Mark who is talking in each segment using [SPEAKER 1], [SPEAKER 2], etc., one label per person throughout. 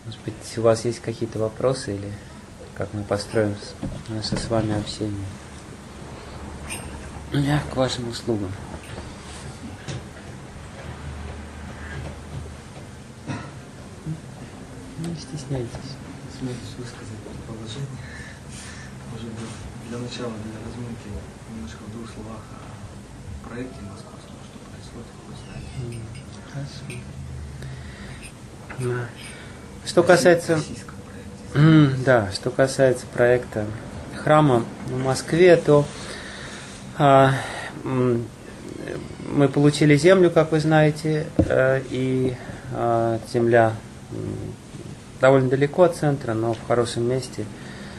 [SPEAKER 1] Может быть, у вас есть какие-то вопросы или как мы построим наше с вами общение? Я к вашим услугам. Не стесняйтесь.
[SPEAKER 2] Сможешь высказать предположение? Может быть, для начала, для разминки, немножко в двух словах о проекте московском, что происходит, как вы знаете.
[SPEAKER 1] Хорошо. Что касается... Да, что касается проекта храма в Москве, то мы получили землю, как вы знаете, и земля довольно далеко от центра, но в хорошем месте.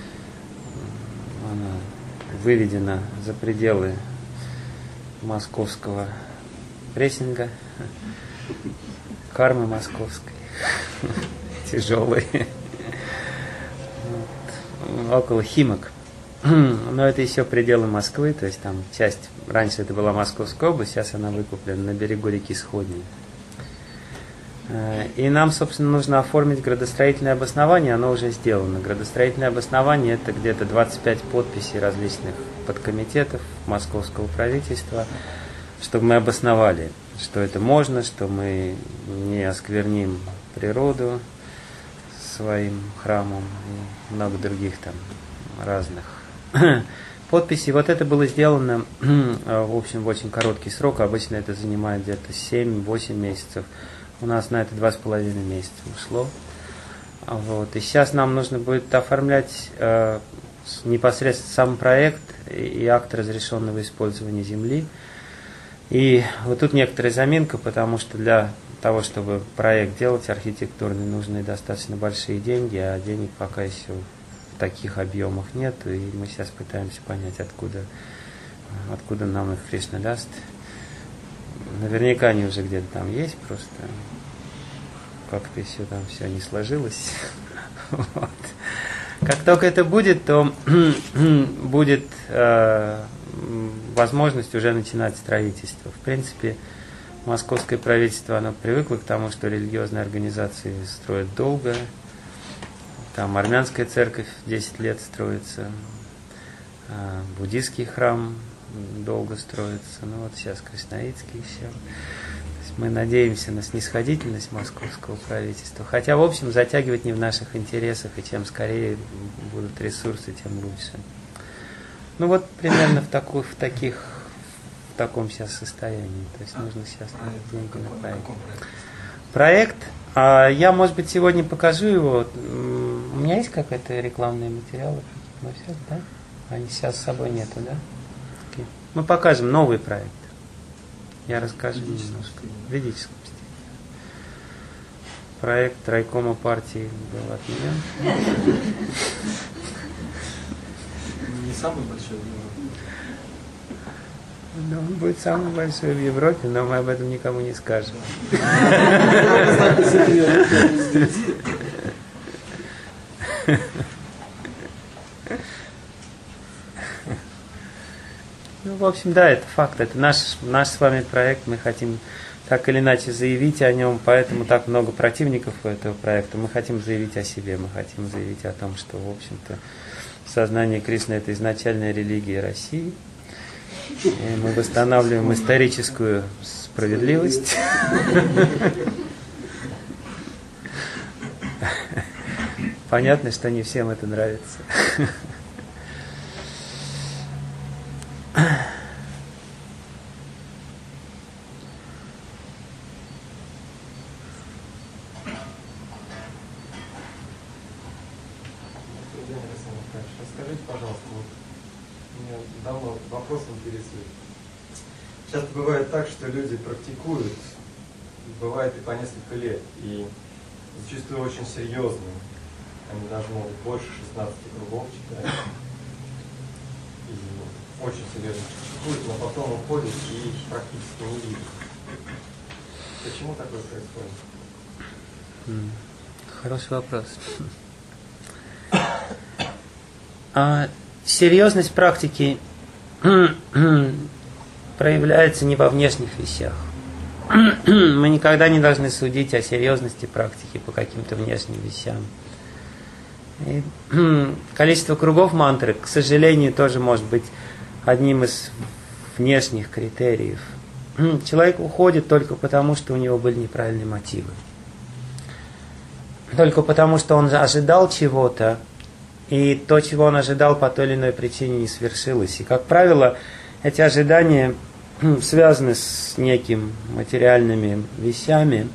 [SPEAKER 1] Она выведена за пределы московского прессинга, кармы московской, тяжелой. Около Химок. Но это еще пределы Москвы, то есть там часть, раньше это была Московская область, сейчас она выкуплена на берегу реки Сходней. И нам, собственно, нужно оформить градостроительное обоснование, оно уже сделано. Градостроительное обоснование — это где-то 25 подписей различных подкомитетов московского правительства, чтобы мы обосновали, что это можно, что мы не оскверним природу своим храмом и много других там разных подписей. Вот это было сделано, в общем, в очень короткий срок. Обычно это занимает где-то 7-8 месяцев. У нас на это 2,5 месяца ушло. Вот. И сейчас нам нужно будет оформлять непосредственно сам проект и акт разрешенного использования земли. И вот тут некоторая заминка, потому что для того, чтобы проект делать архитектурный, нужны достаточно большие деньги, а денег пока еще в таких объемах нет, и мы сейчас пытаемся понять, откуда нам их Кришна даст. Наверняка они уже где-то там есть, просто как-то еще там все не сложилось. Вот. Как только это будет, то будет возможность уже начинать строительство. В принципе, московское правительство, оно привыкло к тому, что религиозные организации строят долго. Там армянская церковь 10 лет строится, буддийский храм долго строится. Ну вот сейчас кришнаитский еще. То есть мы надеемся на снисходительность московского правительства. Хотя, в общем, затягивать не в наших интересах, и чем скорее будут ресурсы, тем лучше. Ну вот примерно в таком сейчас состоянии. То есть нужно сейчас деньги на проект. Проект, я, может быть, сегодня покажу его. У меня есть какие-то рекламные материалы? Ну, все, да? Они сейчас с собой нету, да? Okay. Мы покажем новый проект. Я расскажу немножко. В ведическом стиле. Проект райкома партии был отменен.
[SPEAKER 2] Не самый большой.
[SPEAKER 1] Да, он будет самый большой в Европе, но мы об этом никому не скажем. Ну, в общем, да, это факт. Это наш с вами проект. Мы хотим так или иначе заявить о нем, поэтому так много противников у этого проекта. Мы хотим заявить о себе, мы хотим заявить о том, что, в общем-то, сознание Кришны — это изначальная религия России. И мы восстанавливаем историческую справедливость. Понятно, что не всем это нравится.
[SPEAKER 3] Скажите, пожалуйста, вот меня давно вопрос интересует. Часто бывает так, что люди практикуют, бывает и по несколько лет, и зачастую очень серьезно. Они даже могут больше 16 кругов читать. И очень серьезно практикуют, но потом уходят и практически не видят. Почему такое происходит?
[SPEAKER 1] Хороший вопрос. Серьезность практики проявляется не во внешних вещах. мы никогда не должны судить о серьезности практики по каким-то внешним вещам. И количество кругов мантры, к сожалению, тоже может быть одним из внешних критериев. Человек уходит только потому, что у него были неправильные мотивы. Только потому, что он ожидал чего-то, и то, чего он ожидал, по той или иной причине не свершилось. И, как правило, эти ожидания связаны с неким материальными вещами,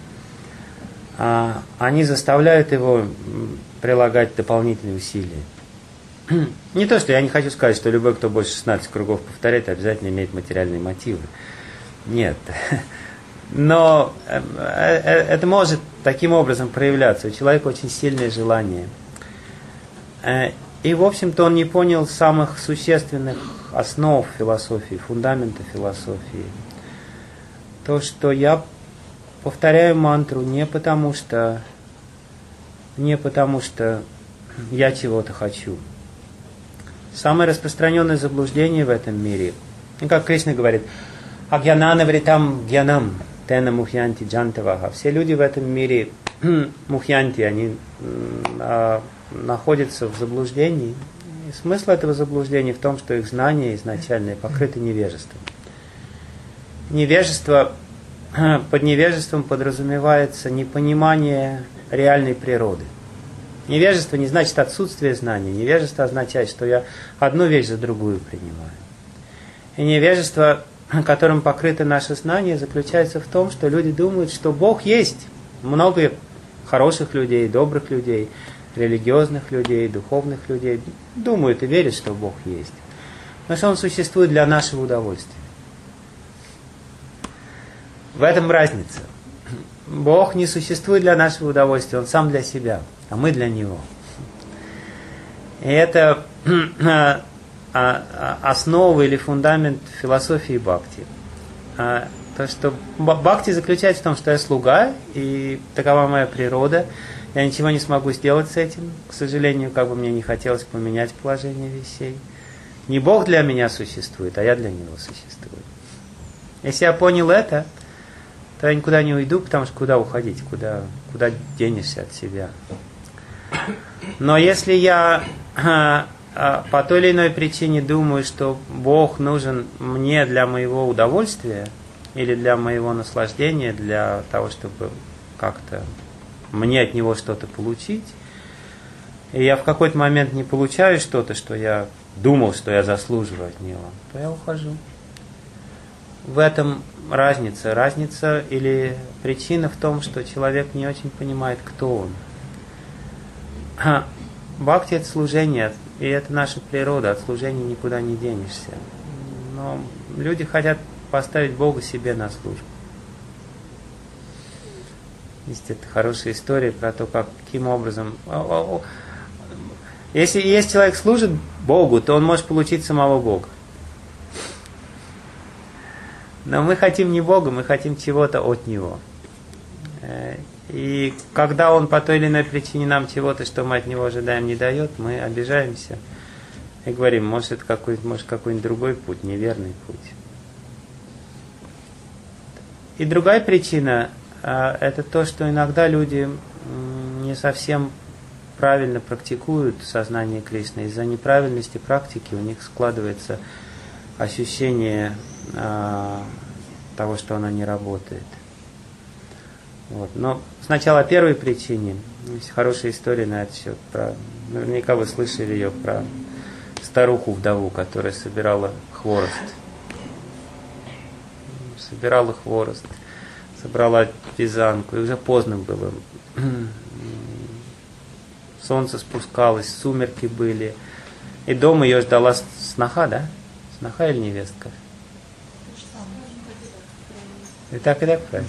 [SPEAKER 1] они заставляют его прилагать дополнительные усилия. Не то, что я не хочу сказать, что любой, кто больше 16 кругов повторяет, обязательно имеет материальные мотивы. Нет. Но это может таким образом проявляться. У человека очень сильное желание. И, в общем-то, он не понял самых существенных основ философии, фундамента философии. То, что я повторяю мантру не потому, что я чего-то хочу. Самое распространенное заблуждение в этом мире, как Кришна говорит, «Агьянана вритам гьянам, тена мухьянти джантаваха». Все люди в этом мире мухьянти, они находятся в заблуждении. И смысл этого заблуждения в том, что их знания изначальные покрыты невежеством. Невежество, под невежеством подразумевается непонимание реальной природы. Невежество не значит отсутствие знаний. Невежество означает, что я одну вещь за другую принимаю. И невежество, которым покрыты наши знания, заключается в том, что люди думают, что Бог есть. Много хороших людей, добрых людей, религиозных людей, духовных людей думают и верят, что Бог есть. Но что Он существует для нашего удовольствия. В этом разница. Бог не существует для нашего удовольствия, Он сам для себя, а мы для Него. И это основа или фундамент философии бхакти. То, что бхакти заключается в том, что я слуга, и такова моя природа. Я ничего не смогу сделать с этим. К сожалению, как бы мне не хотелось поменять положение вещей. Не Бог для меня существует, а я для Него существую. Если я понял это, то я никуда не уйду, потому что куда уходить, куда денешься от себя. Но если я по той или иной причине думаю, что Бог нужен мне для моего удовольствия или для моего наслаждения, для того, чтобы как-то мне от Него что-то получить, и я в какой-то момент не получаю что-то, что я думал, что я заслуживаю от Него, то я ухожу. В этом разница. Разница или причина в том, что человек не очень понимает, кто он. Бхакти – это служение, и это наша природа, от служения никуда не денешься. Но люди хотят поставить Бога себе на службу. Есть это хорошая история про то, каким образом... Если человек служит Богу, то он может получить самого Бога. Но мы хотим не Бога, мы хотим чего-то от Него. И когда Он по той или иной причине нам чего-то, что мы от Него ожидаем, не дает, мы обижаемся и говорим, может, это какой-нибудь другой путь, неверный путь. И другая причина – это то, что иногда люди не совсем правильно практикуют сознание Кришны. Из-за неправильности практики у них складывается ощущение того, что оно не работает. Вот. Но сначала о первой причине. Есть хорошая история на этот счет. Наверняка вы слышали ее про старуху-вдову, которая собирала хворост. Собрала вязанку, и уже поздно было. Солнце спускалось, сумерки были. И дома ее ждала сноха, да? Сноха или невестка? И так правильно.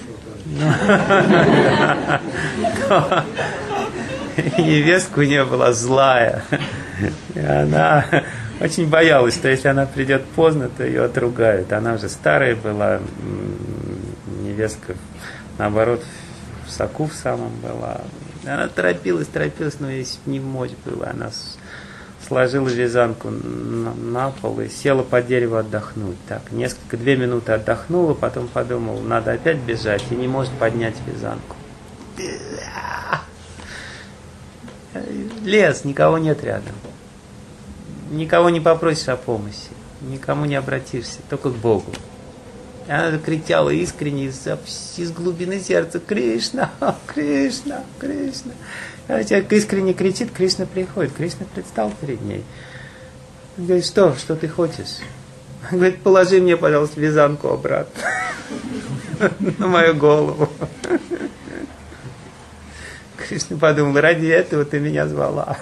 [SPEAKER 1] Невестка у нее была злая. И она очень боялась, что если она придет поздно, то ее отругают. Она уже старая была. Невестка, наоборот, в соку в самом была. Она торопилась, но ей не мочь было. Она сложила вязанку на пол и села под дерево отдохнуть. Так, 2 минуты отдохнула, потом подумала, надо опять бежать, и не может поднять вязанку. Лес, никого нет рядом. Никого не попросишь о помощи, никому не обратишься, только к Богу. И она кричала искренне из глубины сердца: Кришна, Кришна, Кришна. Когда человек искренне кричит, Кришна приходит. Кришна предстал перед ней. Он говорит: что ты хочешь? Он говорит: положи мне, пожалуйста, вязанку обратно на мою голову. Кришна подумал: ради этого ты меня звала.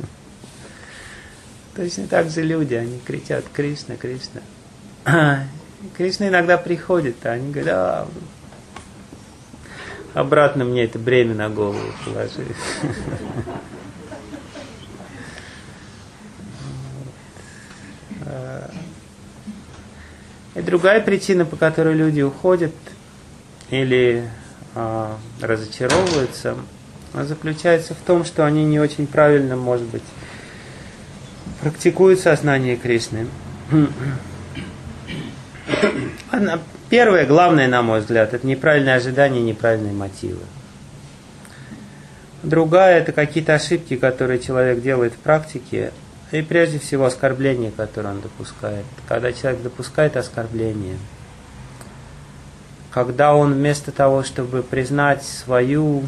[SPEAKER 1] Точно так же люди, они кричат: Кришна, Кришна. Кришна иногда приходит, а они говорят: обратно мне это бремя на голову положи. И другая причина, по которой люди уходят или разочаровываются, заключается в том, что они не очень правильно, может быть, практикуют сознание Кришны. Первое, главное, на мой взгляд, это неправильные ожидания, неправильные мотивы. Другая, это какие-то ошибки, которые человек делает в практике, и прежде всего оскорбления, которые он допускает. Когда человек допускает оскорбление, когда он вместо того, чтобы признать свою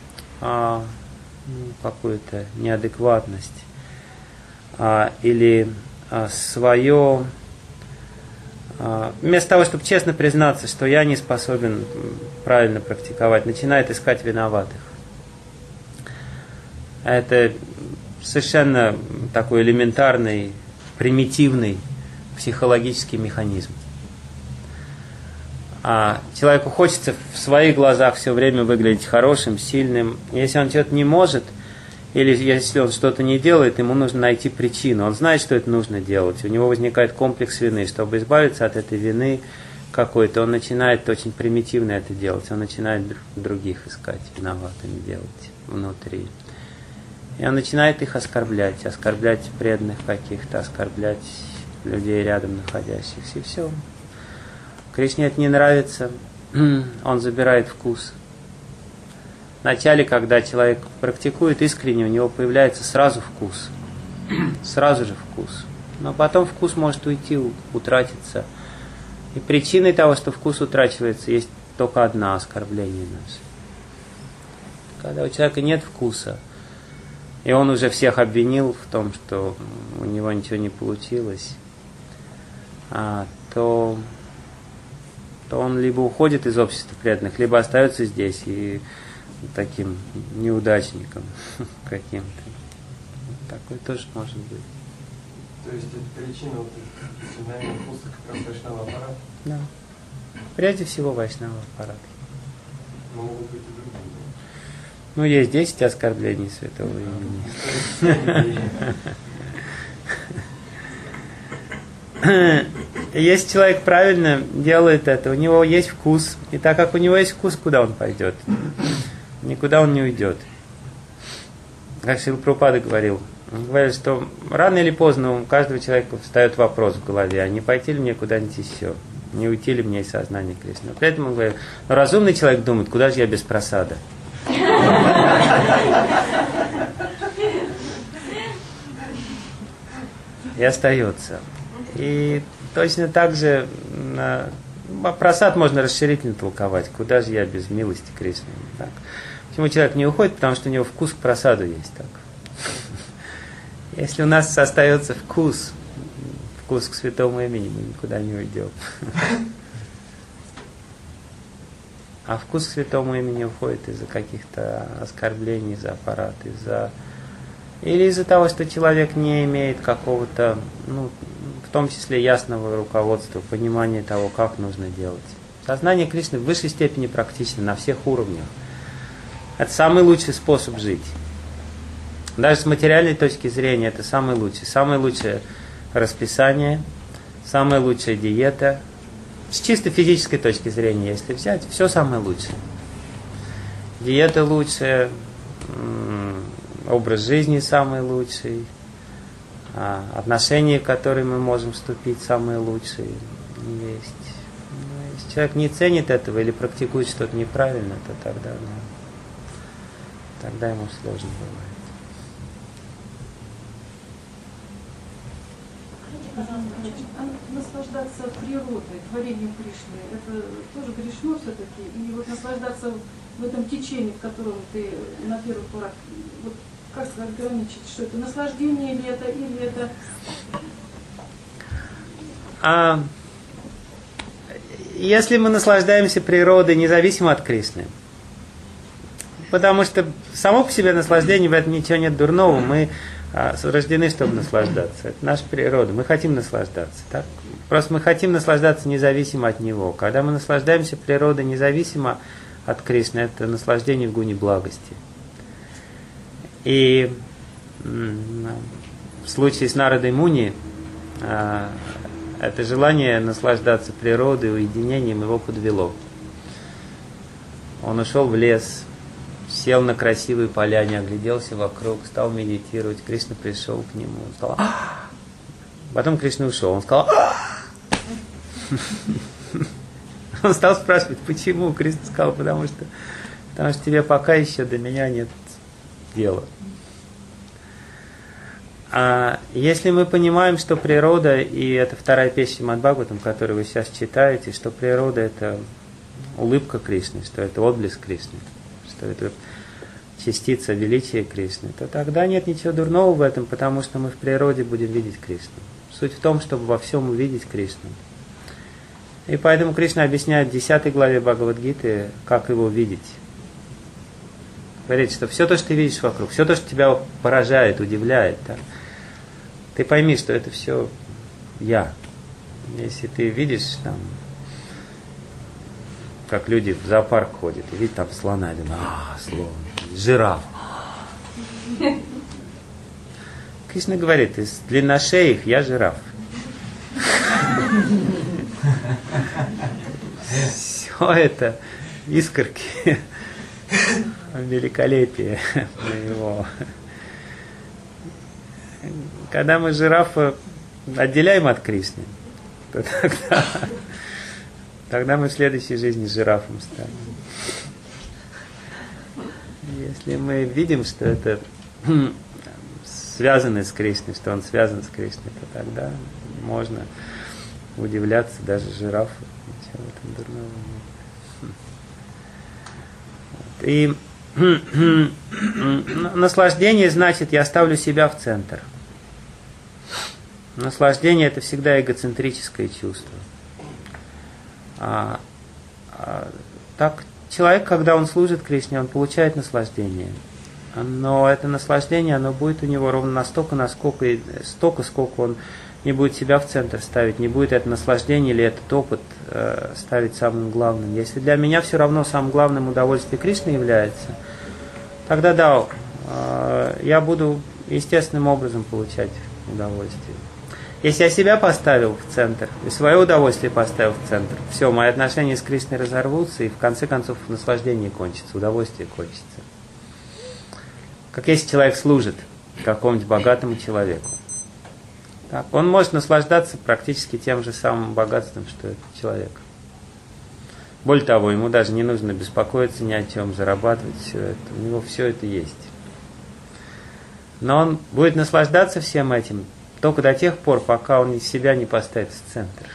[SPEAKER 1] какую-то неадекватность или свое... Вместо того, чтобы честно признаться, что я не способен правильно практиковать, начинает искать виноватых. Это совершенно такой элементарный, примитивный психологический механизм. Человеку хочется в своих глазах все время выглядеть хорошим, сильным. Если он что-то не может, или если он что-то не делает, ему нужно найти причину. Он знает, что это нужно делать. У него возникает комплекс вины. Чтобы избавиться от этой вины какой-то, он начинает очень примитивно это делать. Он начинает других искать, виноватыми делать внутри. И он начинает их оскорблять преданных каких-то, оскорблять людей рядом находящихся. И все. Кришне это не нравится. Он забирает вкус. Вначале, когда человек практикует искренне, у него появляется сразу вкус. Сразу же вкус. Но потом вкус может уйти, утратиться. И причиной того, что вкус утрачивается, есть только одна — оскорбление наше. Когда у человека нет вкуса, и он уже всех обвинил в том, что у него ничего не получилось, то он либо уходит из общества преданных, либо остается здесь и таким неудачником каким-то. Такой тоже может быть.
[SPEAKER 3] То есть это причина сигнального вкуса как раз вайшнава аппарата?
[SPEAKER 1] Да. Прежде всего вайшнава аппарат.
[SPEAKER 3] Но могут быть и другие.
[SPEAKER 1] Ну, есть 10 оскорблений святого имени. Если человек правильно делает это, у него есть вкус. И так как у него есть вкус, куда он пойдет? Никуда он не уйдет. Как Шрила Прабхупада говорил, он говорит, что рано или поздно у каждого человека встает вопрос в голове: а не пойти ли мне куда-нибудь еще? Не уйти ли мне из сознания Кришны? При этом он говорит: но разумный человек думает: куда же я без прасада? И остается. И точно так же прасад можно расширительно толковать. Куда же я без милости Кришны? Так. Почему человек не уходит? Потому что у него вкус к прасаду есть. Так. Если у нас остается вкус к святому имени, мы никуда не уйдем. А вкус к святому имени уходит из-за каких-то оскорблений, из-за аппарата, или из-за того, что человек не имеет какого-то, в том числе ясного руководства, понимания того, как нужно делать. Сознание Кришны в высшей степени практично на всех уровнях. Это самый лучший способ жить. Даже с материальной точки зрения это самый лучший. Самое лучшее расписание, самая лучшая диета. С чисто физической точки зрения, если взять, все самое лучшее. Диета лучшая, образ жизни самый лучший, отношения, в которые мы можем вступить, самые лучшие есть. Но если человек не ценит этого или практикует что-то неправильно, то тогда ему сложно бывает.
[SPEAKER 4] Наслаждаться природой, творением Кришны, это тоже грешно все-таки? И вот наслаждаться в этом течении, в котором ты на первый порах, вот как ограничить, что это наслаждение или это...
[SPEAKER 1] Если мы наслаждаемся природой независимо от Кришны, потому что само по себе наслаждение, в этом ничего нет дурного, мы рождены, чтобы наслаждаться. Это наша природа. Мы хотим наслаждаться. Так? Просто мы хотим наслаждаться независимо от Него. Когда мы наслаждаемся природой независимо от Кришны, это наслаждение в гуне благости. И в случае с Нарадой Муни это желание наслаждаться природой, уединением его подвело. Он ушел в лес, сел на красивой поляне, огляделся вокруг, стал медитировать. Кришна пришел к нему, сказал, потом Кришна ушел, он сказал, он стал спрашивать, почему? Кришна сказал, потому что тебе пока еще до меня нет дела. А если мы понимаем, что природа, и это вторая песня Шримад-Бхагаватам, которую вы сейчас читаете, что природа это улыбка Кришны, что это отблеск Кришны, что это частица величия Кришны, то тогда нет ничего дурного в этом, потому что мы в природе будем видеть Кришну. Суть в том, чтобы во всем увидеть Кришну. И поэтому Кришна объясняет в 10 главе Бхагавад-гиты, как его видеть. Говорит, что все то, что ты видишь вокруг, все то, что тебя поражает, удивляет, да, ты пойми, что это все я. Если ты видишь, там, как люди в зоопарк ходят, и видят там слона, и думают, слон, жираф. Кришна говорит, из длинношеих я жираф. Все это искорки великолепия моего. Когда мы жирафа отделяем от Кришны, то тогда мы в следующей жизни жирафом станем. Если мы видим, что это связано с Кришной, что он связан с Кришной, то тогда можно удивляться даже жирафу. Ничего в этом дурного нет. И наслаждение значит, я ставлю себя в центр. Наслаждение это всегда эгоцентрическое чувство. Так человек, когда он служит Кришне, он получает наслаждение. Но это наслаждение, оно будет у него ровно настолько, сколько он не будет себя в центр ставить, не будет это наслаждение или этот опыт ставить самым главным. Если для меня все равно самым главным удовольствие Кришны является, тогда да, я буду естественным образом получать удовольствие. Если я себя поставил в центр, и свое удовольствие поставил в центр, все, мои отношения с Кришной разорвутся, и в конце концов наслаждение кончится, удовольствие кончится. Как если человек служит какому-нибудь богатому человеку. Так, он может наслаждаться практически тем же самым богатством, что этот человек. Более того, ему даже не нужно беспокоиться ни о чем, зарабатывать все это. У него все это есть. Но он будет наслаждаться всем этим только до тех пор, пока он себя не поставит в центр.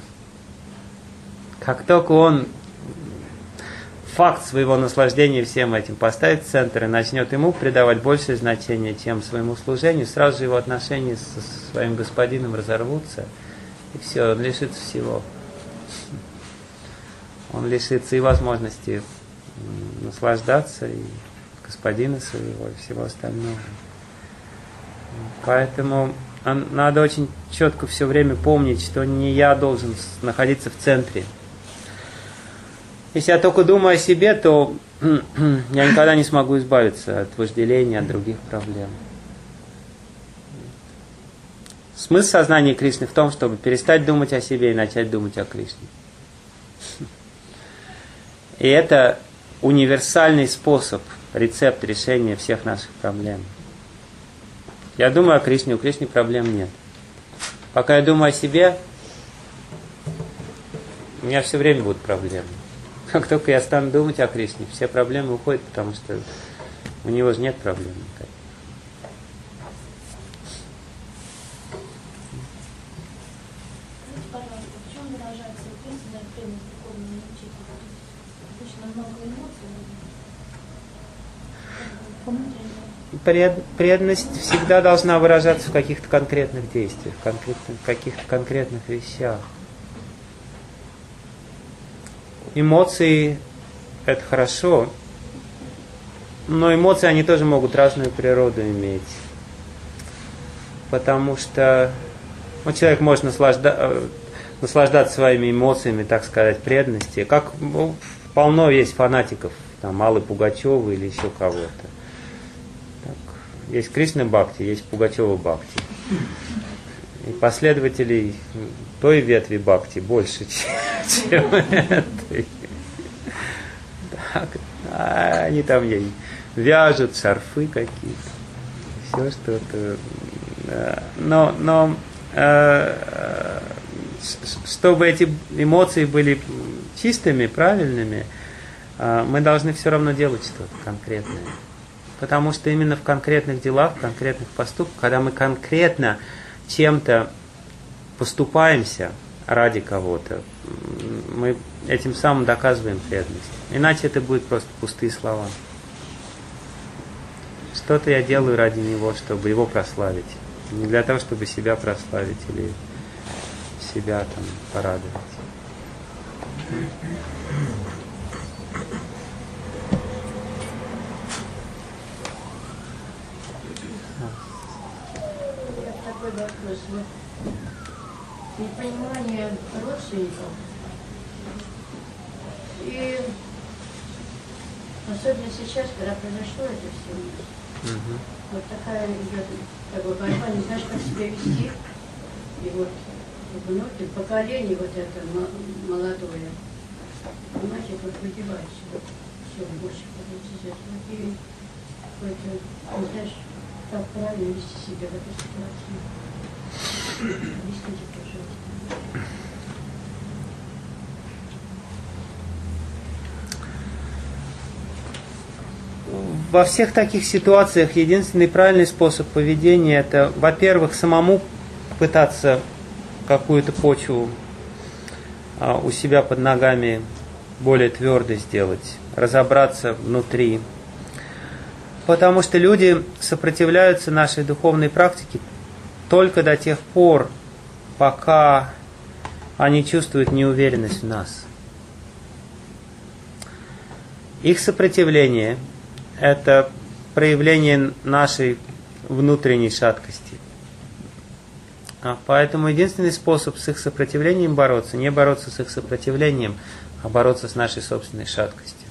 [SPEAKER 1] Как только он факт своего наслаждения всем этим поставит в центр и начнет ему придавать большее значение, чем своему служению, сразу же его отношения со своим господином разорвутся, и все, он лишится всего. Он лишится и возможности наслаждаться, и господина своего, и всего остального. Поэтому надо очень четко все время помнить, что не я должен находиться в центре. Если я только думаю о себе, то я никогда не смогу избавиться от вожделения, от других проблем. Смысл сознания Кришны в том, чтобы перестать думать о себе и начать думать о Кришне. И это универсальный способ, рецепт решения всех наших проблем. Я думаю о Кришне, у Кришны проблем нет. Пока я думаю о себе, у меня все время будут проблемы. Как только я стану думать о Кришне, все проблемы уходят, потому что у него же нет проблем никаких.
[SPEAKER 5] Пожалуйста, в чем выражается принципная преданность духовному учителю? Обычно много эмоций.
[SPEAKER 1] Преданность всегда должна выражаться в каких-то конкретных действиях, в каких-то конкретных вещах. Эмоции – это хорошо, но эмоции, они тоже могут разную природу иметь. Потому что человек может наслаждаться своими эмоциями, так сказать, преданности. Как полно есть фанатиков, там, Аллы Пугачевой или еще кого-то. Так, есть Кришна Бхакти, есть Пугачева Бхакти. И последователей той ветви Бхакти больше, чем этой. Так, они там ей вяжут шарфы какие-то, все что-то. Но чтобы эти эмоции были чистыми, правильными, мы должны все равно делать что-то конкретное. Потому что именно в конкретных делах, в конкретных поступках, когда мы конкретно чем-то поступаемся ради кого-то, мы этим самым доказываем преданность. Иначе это будет просто пустые слова. Что-то я делаю ради него, чтобы его прославить. Не для того, чтобы себя прославить или себя там порадовать.
[SPEAKER 6] Такой вопрос. Непонимание родственников и особенно сейчас, когда произошло это все, вот такая идет борьба, не знаешь, как себя вести. И вот внуки, поколение вот это молодое, понимаете, вот выбивается все больше из этого. И какой-то, не знаешь, как правильно вести себя в этой ситуации. Объясните, пожалуйста.
[SPEAKER 1] Во всех таких ситуациях единственный правильный способ поведения – это, во-первых, самому пытаться какую-то почву у себя под ногами более твердой сделать, разобраться внутри. Потому что люди сопротивляются нашей духовной практике только до тех пор, пока они чувствуют неуверенность в нас. Их сопротивление – это проявление нашей внутренней шаткости. Поэтому единственный способ с их сопротивлением бороться, не бороться с их сопротивлением, а бороться с нашей собственной шаткостью.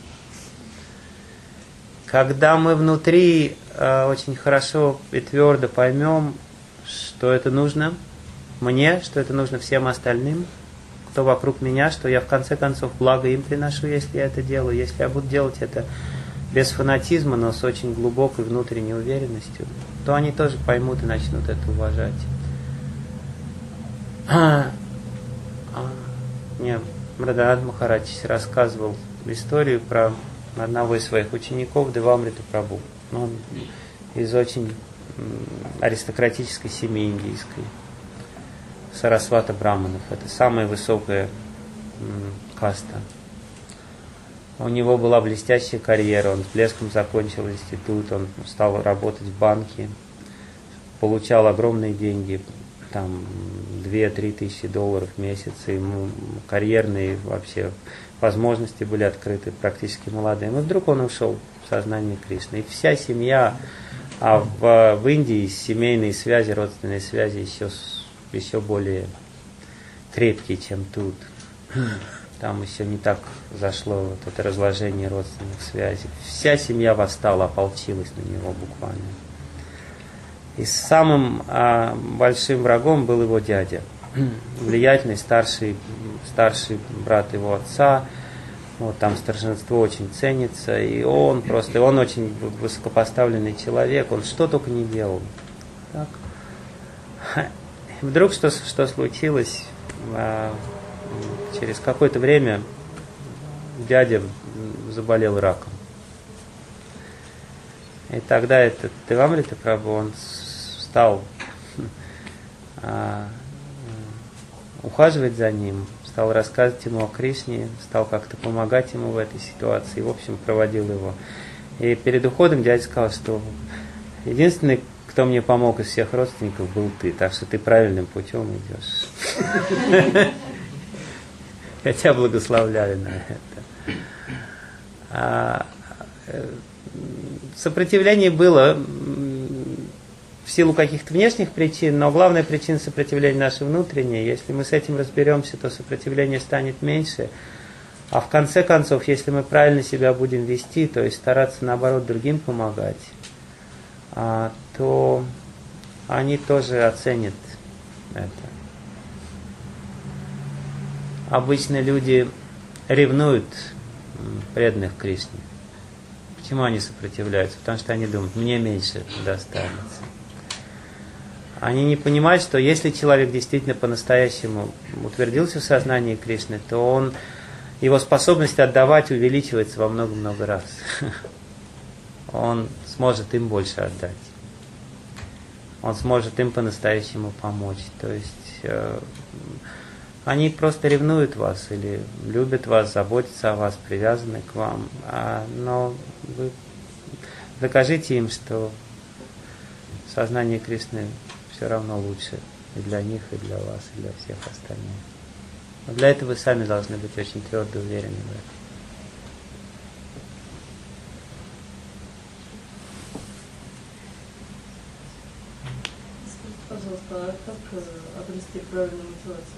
[SPEAKER 1] Когда мы внутри очень хорошо и твердо поймем, что это нужно мне, что это нужно всем остальным, кто вокруг меня, что я в конце концов благо им приношу, если я это делаю, если я буду делать это без фанатизма, но с очень глубокой внутренней уверенностью, то они тоже поймут и начнут это уважать. Мне Радханат Махарадж рассказывал историю про одного из своих учеников, Девамриту Прабху. Он из очень аристократической семьи индийской, Сарасвата Браманов. Это самая высокая каста. У него была блестящая карьера, он с блеском закончил институт, он стал работать в банке, получал огромные деньги, там 2-3 тысячи долларов в месяц, и ему карьерные вообще возможности были открыты, практически молодые. Но вдруг он ушел в сознание Кришны. И вся семья, в Индии семейные связи, родственные связи еще более крепкие, чем тут. Там еще не так зашло вот это разложение родственных связей. Вся семья восстала, ополчилась на него буквально. И самым большим врагом был его дядя, влиятельный старший брат его отца. Вот там старшинство очень ценится, и он очень высокопоставленный человек, он что только не делал. Так. Вдруг что случилось? Через какое-то время дядя заболел раком. И тогда этот Девамрита Прабху, он стал ухаживать за ним, стал рассказывать ему о Кришне, стал как-то помогать ему в этой ситуации, в общем, проводил его. И перед уходом дядя сказал, что единственный, кто мне помог из всех родственников, был ты, так что ты правильным путем идешь. Хотя благословляли на это. Сопротивление было в силу каких-то внешних причин, но главная причина сопротивления наша внутренняя. Если мы с этим разберемся, то сопротивление станет меньше. А в конце концов, если мы правильно себя будем вести, то есть стараться наоборот другим помогать, то они тоже оценят это. Обычно люди ревнуют преданных Кришне. Почему они сопротивляются? Потому что они думают, мне меньше достанется. Они не понимают, что если человек действительно по-настоящему утвердился в сознании Кришны, то его способность отдавать увеличивается во много-много раз. Он сможет им больше отдать. Он сможет им по-настоящему помочь. То есть они просто ревнуют вас или любят вас, заботятся о вас, привязаны к вам. Но вы докажите им, что сознание Кришны все равно лучше и для них, и для вас, и для всех остальных. Но для этого вы сами должны быть очень твердо уверены в этом.
[SPEAKER 4] Скажите, пожалуйста, а как обрести правильную мотивацию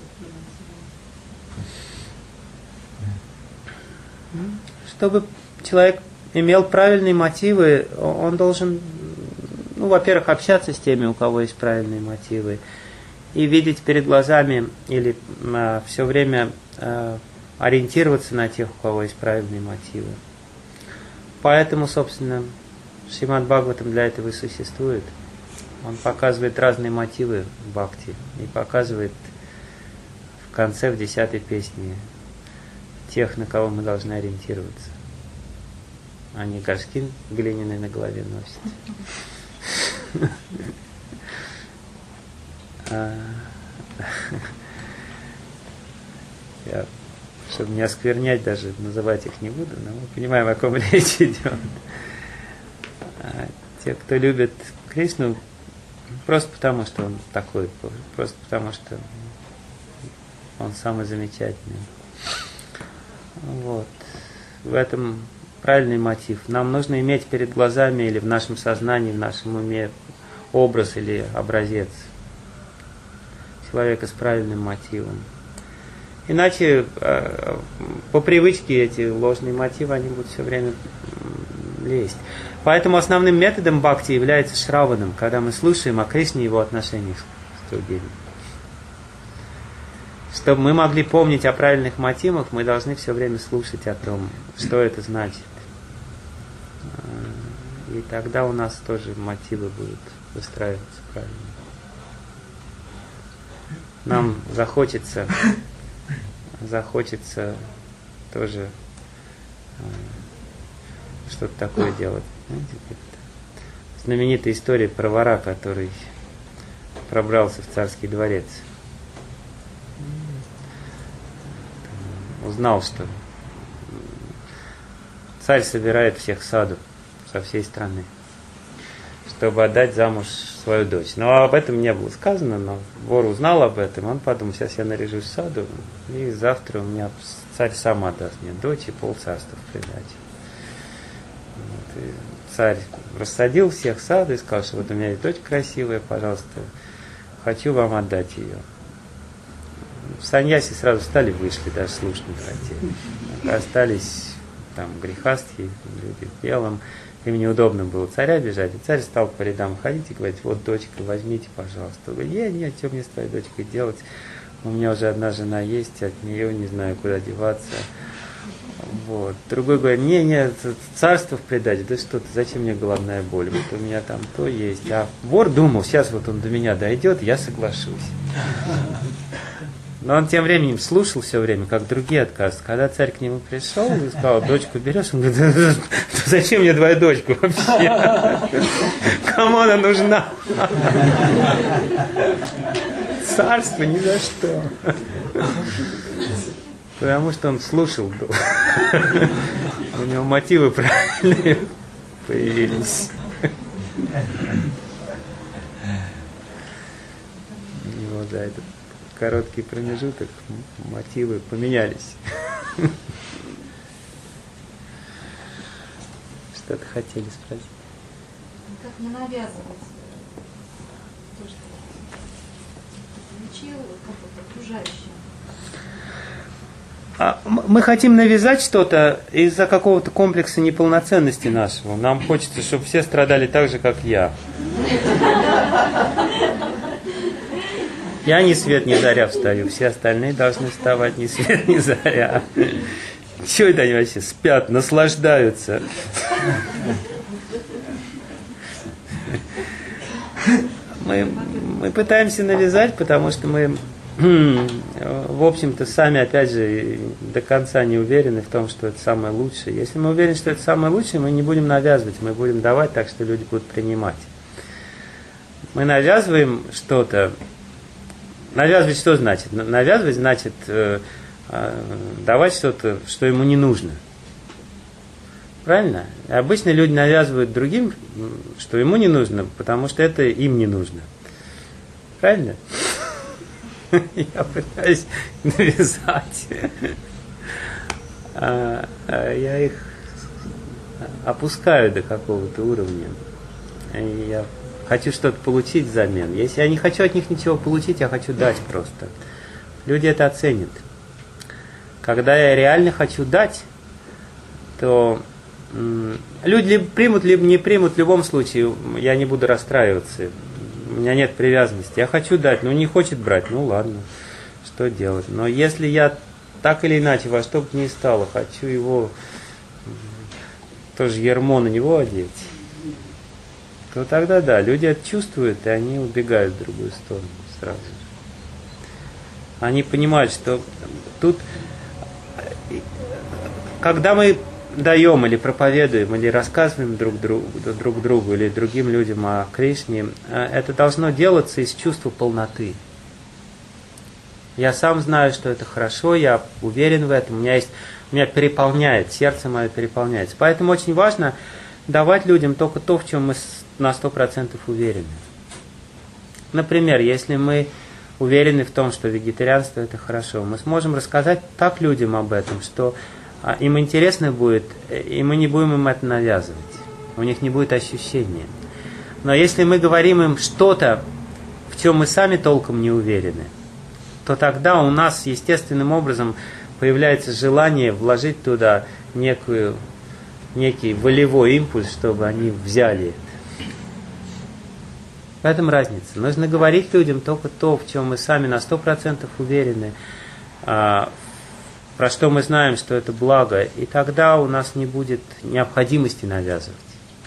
[SPEAKER 4] в преданном?
[SPEAKER 1] Чтобы человек имел правильные мотивы, он должен, во-первых, общаться с теми, у кого есть правильные мотивы, и видеть перед глазами или все время ориентироваться на тех, у кого есть правильные мотивы. Поэтому, собственно, Шримад Бхагаватам для этого и существует. Он показывает разные мотивы в бхакти и показывает в конце, в 10-й песне, тех, на кого мы должны ориентироваться. Они горшки глиняные на голове носят. Я, чтобы не осквернять, даже называть их не буду, но мы понимаем, о ком речь идет. Те, кто любит Кришну, просто потому, что он такой, просто потому, что он самый замечательный. Вот. В этом правильный мотив. Нам нужно иметь перед глазами или в нашем сознании, в нашем уме образ или образец человека с правильным мотивом. Иначе по привычке эти ложные мотивы, они будут все время лезть. Поэтому основным методом бхакти является шраванам, когда мы слушаем о Кришне и его отношениях с другими. Чтобы мы могли помнить о правильных мотивах, мы должны все время слушать о том, что это значит. И тогда у нас тоже мотивы будут выстраиваться правильно. Нам захочется тоже что-то такое делать. Знаете, знаменитая история про вора, который пробрался в царский дворец. Узнал, что царь собирает всех саду со всей страны, чтобы отдать замуж свою дочь. Но об этом не было сказано, но вор узнал об этом, он подумал, сейчас я наряжусь в саду, и завтра у меня царь сам отдаст мне дочь и полцарства в придачу. Вот, и царь рассадил всех в саду и сказал, что вот у меня есть дочь красивая, пожалуйста, хочу вам отдать ее. Саньяси сразу встали, вышли, даже слушать не хотели. Остались там грехастхи, люди в белом. Им неудобно было царя бежать. И царь стал по рядам ходить и говорить, вот дочка, возьмите, пожалуйста. Он говорит, нет, что мне с твоей дочкой делать? У меня уже одна жена есть, от нее не знаю, куда деваться. Вот. Другой говорит, не, царство в предатель, да что ты, зачем мне головная боль, вот у меня там то есть. А вор думал, сейчас вот он до меня дойдет, я соглашусь. Но он тем временем слушал все время, как другие отказывают. Когда царь к нему пришел и сказал, дочку берешь, он говорит, зачем мне твоя дочка вообще? Кому она нужна? Царство ни за что. Потому что он слушал. У него мотивы правильные появились. У него за этот короткий промежуток мотивы поменялись. Что-то хотели спросить?
[SPEAKER 7] Как не навязывать то, что получил, как окружающим?
[SPEAKER 1] Мы хотим навязать что-то из-за какого-то комплекса неполноценности нашего. Нам хочется, чтобы все страдали так же, как я. Я ни свет ни заря встаю, все остальные должны вставать ни свет ни заря. Чего это они вообще спят, наслаждаются? Мы пытаемся навязать, потому что мы, в общем-то, сами, опять же, до конца не уверены в том, что это самое лучшее. Если мы уверены, что это самое лучшее, мы не будем навязывать, мы будем давать так, что люди будут принимать. Мы навязываем что-то. Навязывать что значит? Навязывать значит давать что-то, что ему не нужно. Правильно? Обычно люди навязывают другим, что ему не нужно, потому что это им не нужно. Правильно? Я пытаюсь навязать. Я их опускаю до какого-то уровня. И я хочу что-то получить взамен. Если я не хочу от них ничего получить, я хочу дать просто. Люди это оценят. Когда я реально хочу дать, то люди либо примут, либо не примут. В любом случае я не буду расстраиваться. У меня нет привязанности. Я хочу дать, но не хочет брать. Ну ладно, что делать. Но если я так или иначе, во что бы ни стало, хочу его, тоже ярмо на него одеть, то тогда да, люди это чувствуют, и они убегают в другую сторону сразу же. Они понимают, что тут, когда мы даем или проповедуем, или рассказываем друг другу или другим людям о Кришне, это должно делаться из чувства полноты. Я сам знаю, что это хорошо, я уверен в этом, меня переполняет, сердце мое переполняется. Поэтому очень важно давать людям только то, в чем мы на 100% уверены. Например, если мы уверены в том, что вегетарианство это хорошо, мы сможем рассказать так людям об этом, что им интересно будет, и мы не будем им это навязывать. У них не будет ощущения. Но если мы говорим им что-то, в чем мы сами толком не уверены, то тогда у нас естественным образом появляется желание вложить туда некий волевой импульс, чтобы они взяли. В этом разница. Нужно говорить людям только то, в чем мы сами на 100% уверены, про что мы знаем, что это благо, и тогда у нас не будет необходимости навязывать.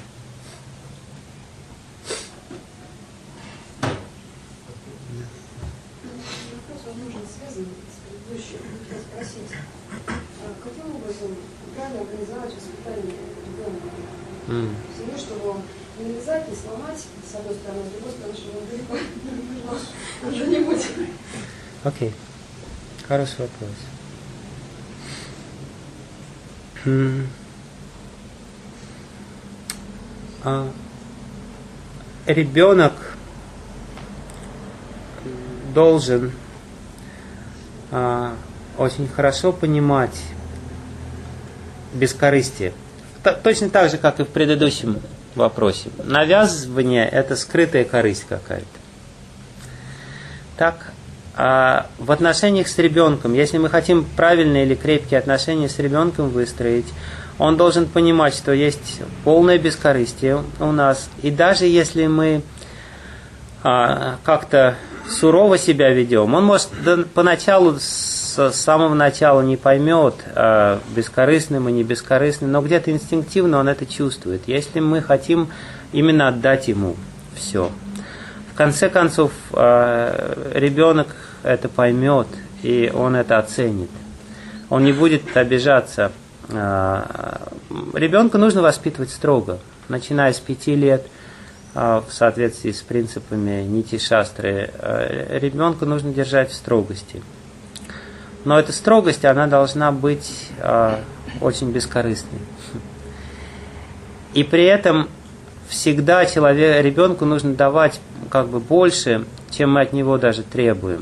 [SPEAKER 8] Вопрос, возможно, связан с предыдущим. Хотела спросить, каким образом правильно организовать воспитание ребенка в семье, чтобы не навязать, не сломать, с одной стороны, с другой стороны, чтобы он далеко не уже не будет.
[SPEAKER 1] Окей. Хороший вопрос. Ребенок должен очень хорошо понимать бескорыстие. Точно так же, как и в предыдущем вопросе. Навязывание – это скрытая корысть какая-то. Так, в отношениях с ребенком, если мы хотим правильные или крепкие отношения с ребенком выстроить, он должен понимать, что есть полное бескорыстие у нас. И даже если мы как-то сурово себя ведем, он может поначалу с с самого начала не поймет, бескорыстным и не бескорыстным, но где-то инстинктивно он это чувствует. Если мы хотим именно отдать ему все. В конце концов, ребенок это поймет, и он это оценит. Он не будет обижаться. Ребенка нужно воспитывать строго, начиная с 5 лет, в соответствии с принципами нити-шастры. Ребенка нужно держать в строгости. Но эта строгость, она должна быть очень бескорыстной. И при этом всегда ребенку нужно давать как бы больше, чем мы от него даже требуем.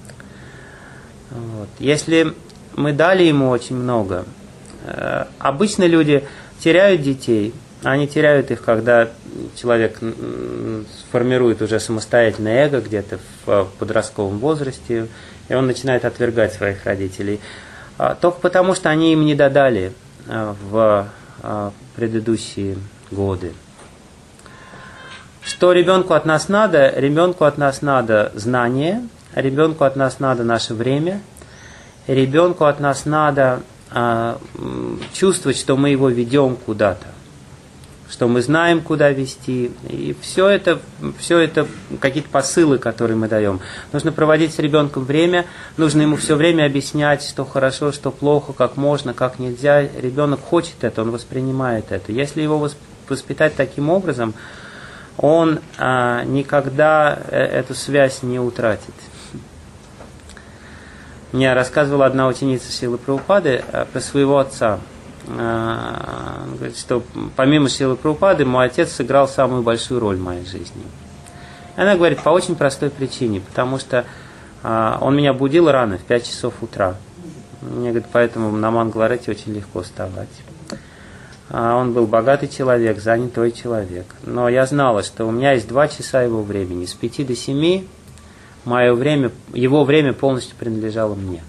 [SPEAKER 1] Вот. Если мы дали ему очень много, обычно люди теряют детей. Они теряют их, когда человек формирует уже самостоятельное эго где-то в подростковом возрасте, и он начинает отвергать своих родителей. Только потому, что они им не додали в предыдущие годы. Что ребенку от нас надо? Ребенку от нас надо знание, ребенку от нас надо наше время, ребенку от нас надо чувствовать, что мы его ведем куда-то, что мы знаем, куда вести. И все это какие-то посылы, которые мы даем. Нужно проводить с ребенком время, нужно ему все время объяснять, что хорошо, что плохо, как можно, как нельзя. Ребенок хочет это, он воспринимает это. Если его воспитать таким образом, он никогда эту связь не утратит. Мне рассказывала одна ученица Шрилы Прабхупады про своего отца. Говорит, что помимо Шрилы Прабхупады мой отец сыграл самую большую роль в моей жизни. И она говорит, по очень простой причине, потому что он меня будил рано, в 5 часов утра. Мне говорит, поэтому на Мангаларете очень легко вставать. Он был богатый человек, занятой человек. Но я знала, что у меня есть 2 часа его времени. С 5 до 7 его время полностью принадлежало мне.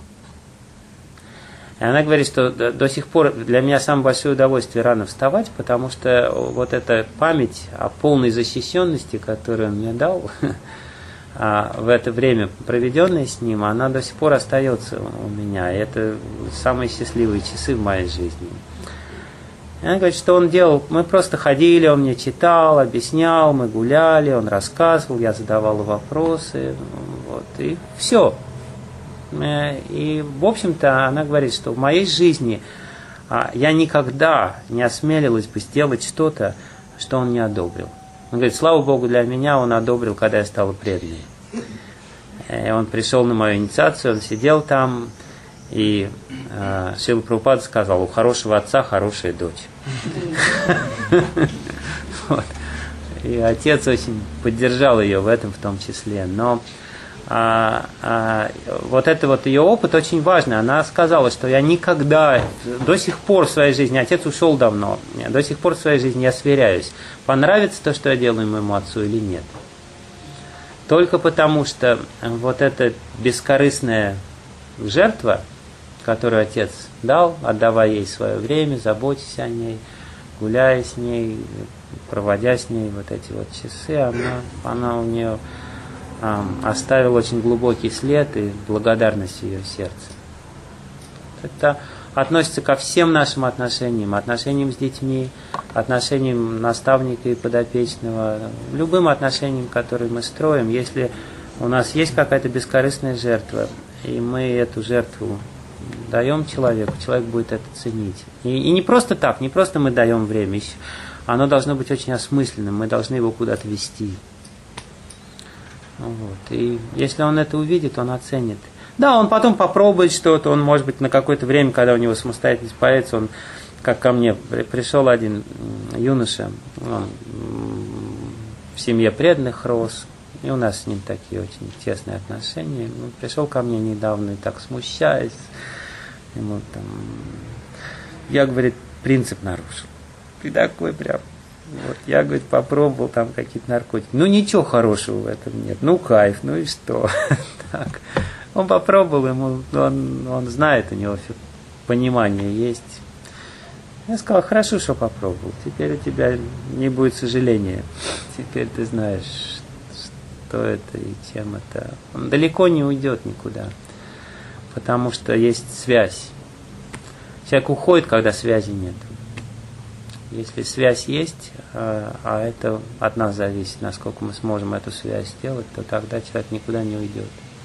[SPEAKER 1] И она говорит, что до сих пор для меня самое большое удовольствие рано вставать, потому что вот эта память о полной защищенности, которую он мне дал в это время, проведенное с ним, она до сих пор остается у меня. И это самые счастливые часы в моей жизни. И она говорит, что он делал, мы просто ходили, он мне читал, объяснял, мы гуляли, он рассказывал, я задавал вопросы, вот, и все. И, в общем-то, она говорит, что в моей жизни я никогда не осмелилась бы сделать что-то, что он не одобрил. Он говорит, слава Богу, для меня он одобрил, когда я стала преданной. И он пришел на мою инициацию, он сидел там, и Шрила Прабхупада сказал, у хорошего отца хорошая дочь. И отец очень поддержал ее в этом в том числе. Но вот это вот ее опыт очень важный. Она сказала, что я никогда, до сих пор в своей жизни, отец ушел давно, до сих пор в своей жизни я сверяюсь, понравится то, что я делаю моему отцу или нет. Только потому, что вот эта бескорыстная жертва, которую отец дал, отдавая ей свое время, заботясь о ней, гуляя с ней, проводя с ней вот эти вот часы, она у нее оставила очень глубокий след и благодарность в ее сердце. Это относится ко всем нашим отношениям с детьми, отношениям наставника и подопечного, любым отношениям, которые мы строим. Если у нас есть какая-то бескорыстная жертва, и мы эту жертву даем человеку, человек будет это ценить. И не просто так, не просто мы даем время, оно должно быть очень осмысленным, мы должны его куда-то вести. Вот. И если он это увидит, он оценит. Да, он потом попробует что-то, он, может быть, на какое-то время, когда у него самостоятельность появится, он, как ко мне, пришел один юноша, он в семье преданных рос, и у нас с ним такие очень тесные отношения. Он пришел ко мне недавно и так смущаясь, ему там, я, говорит, принцип нарушил. Ты такой прям. Вот, я, говорит, попробовал там какие-то наркотики. Ну, ничего хорошего в этом нет. Ну, кайф, ну и что? Так. Он попробовал, он знает, у него понимание есть. Я сказал, хорошо, что попробовал. Теперь у тебя не будет сожаления. Теперь ты знаешь, что это и чем это. Он далеко не уйдет никуда. потому что есть связь. Человек уходит, когда связи нет. Если связь есть, а это от нас зависит, насколько мы сможем эту связь сделать, то тогда человек никуда не уйдет.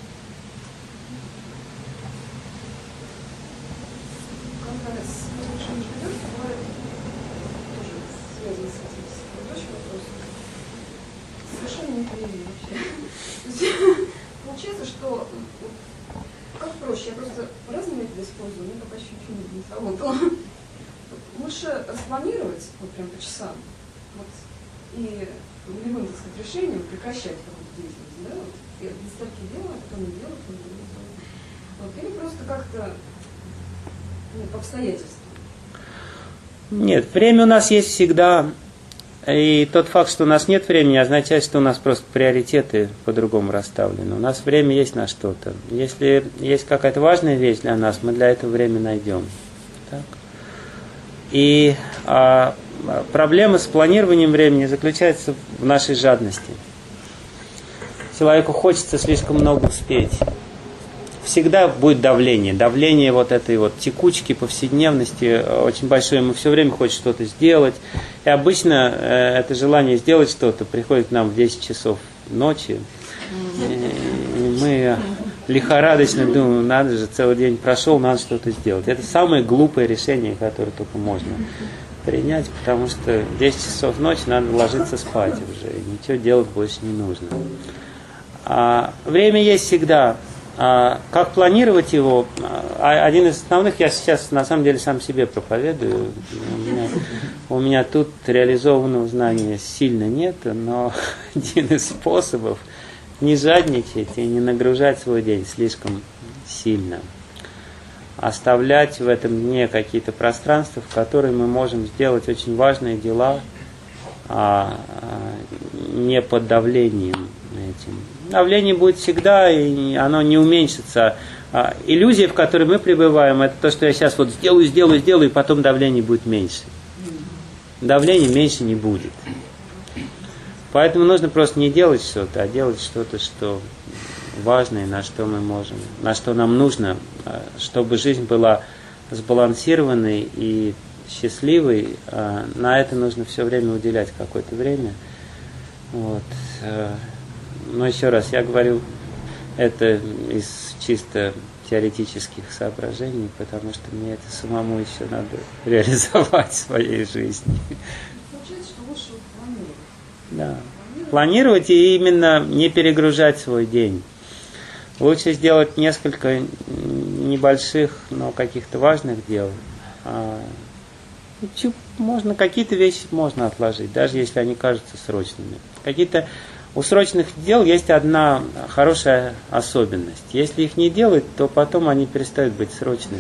[SPEAKER 8] Когда с небольшим живет, бывает тоже связано с этим предыдущим вопросом. Совершенно неприятно вообще. Получается, что как проще, я просто разные методы использую, но пока чуть-чуть не сработало. Лучше распланировать вот прям по часам, вот, и любым, так сказать, решением прекращать какую-то деятельность, да, вот, я без столько делаю, а потом не делаю, потом не делаю. Вот, или просто как-то по обстоятельствам.
[SPEAKER 1] Нет, время у нас есть всегда, и тот факт, что у нас нет времени, означает, что у нас просто приоритеты по-другому расставлены. У нас время есть на что-то. Если есть какая-то важная вещь для нас, мы для этого время найдем. Так? И проблема с планированием времени заключается в нашей жадности. Человеку хочется слишком много успеть. Всегда будет давление. Давление вот этой вот текучки, повседневности очень большое. Ему все время хочет что-то сделать. И обычно это желание сделать что-то приходит к нам в 10 часов ночи. И мы лихорадочно думаем, надо же, целый день прошел, надо что-то сделать. Это самое глупое решение, которое только можно принять, потому что в 10 часов ночи надо ложиться спать уже, и ничего делать больше не нужно. Время есть всегда. Как планировать его? Один из основных, я сейчас на самом деле сам себе проповедую. У меня тут реализованного знания сильно нет, но один из способов не жадничать и не нагружать свой день слишком сильно. Оставлять в этом дне какие-то пространства, в которые мы можем сделать очень важные дела, не под давлением этим. Давление будет всегда, и оно не уменьшится. Иллюзия, в которой мы пребываем, это то, что я сейчас вот сделаю, и потом давление будет меньше. Давления меньше не будет. Поэтому нужно просто не делать что-то, а делать что-то, что важное, на что мы можем, на что нам нужно, чтобы жизнь была сбалансированной и счастливой. На это нужно все время уделять какое-то время. Вот. Но еще раз, я говорю это из чисто теоретических соображений, потому что мне это самому еще надо реализовать в своей жизни.
[SPEAKER 8] Получается, что лучше планировать.
[SPEAKER 1] Да. Планировать и именно не перегружать свой день. Лучше сделать несколько небольших, но каких-то важных дел. Можно, какие-то вещи можно отложить, даже если они кажутся срочными. У срочных дел есть одна хорошая особенность. Если их не делать, то потом они перестают быть срочными.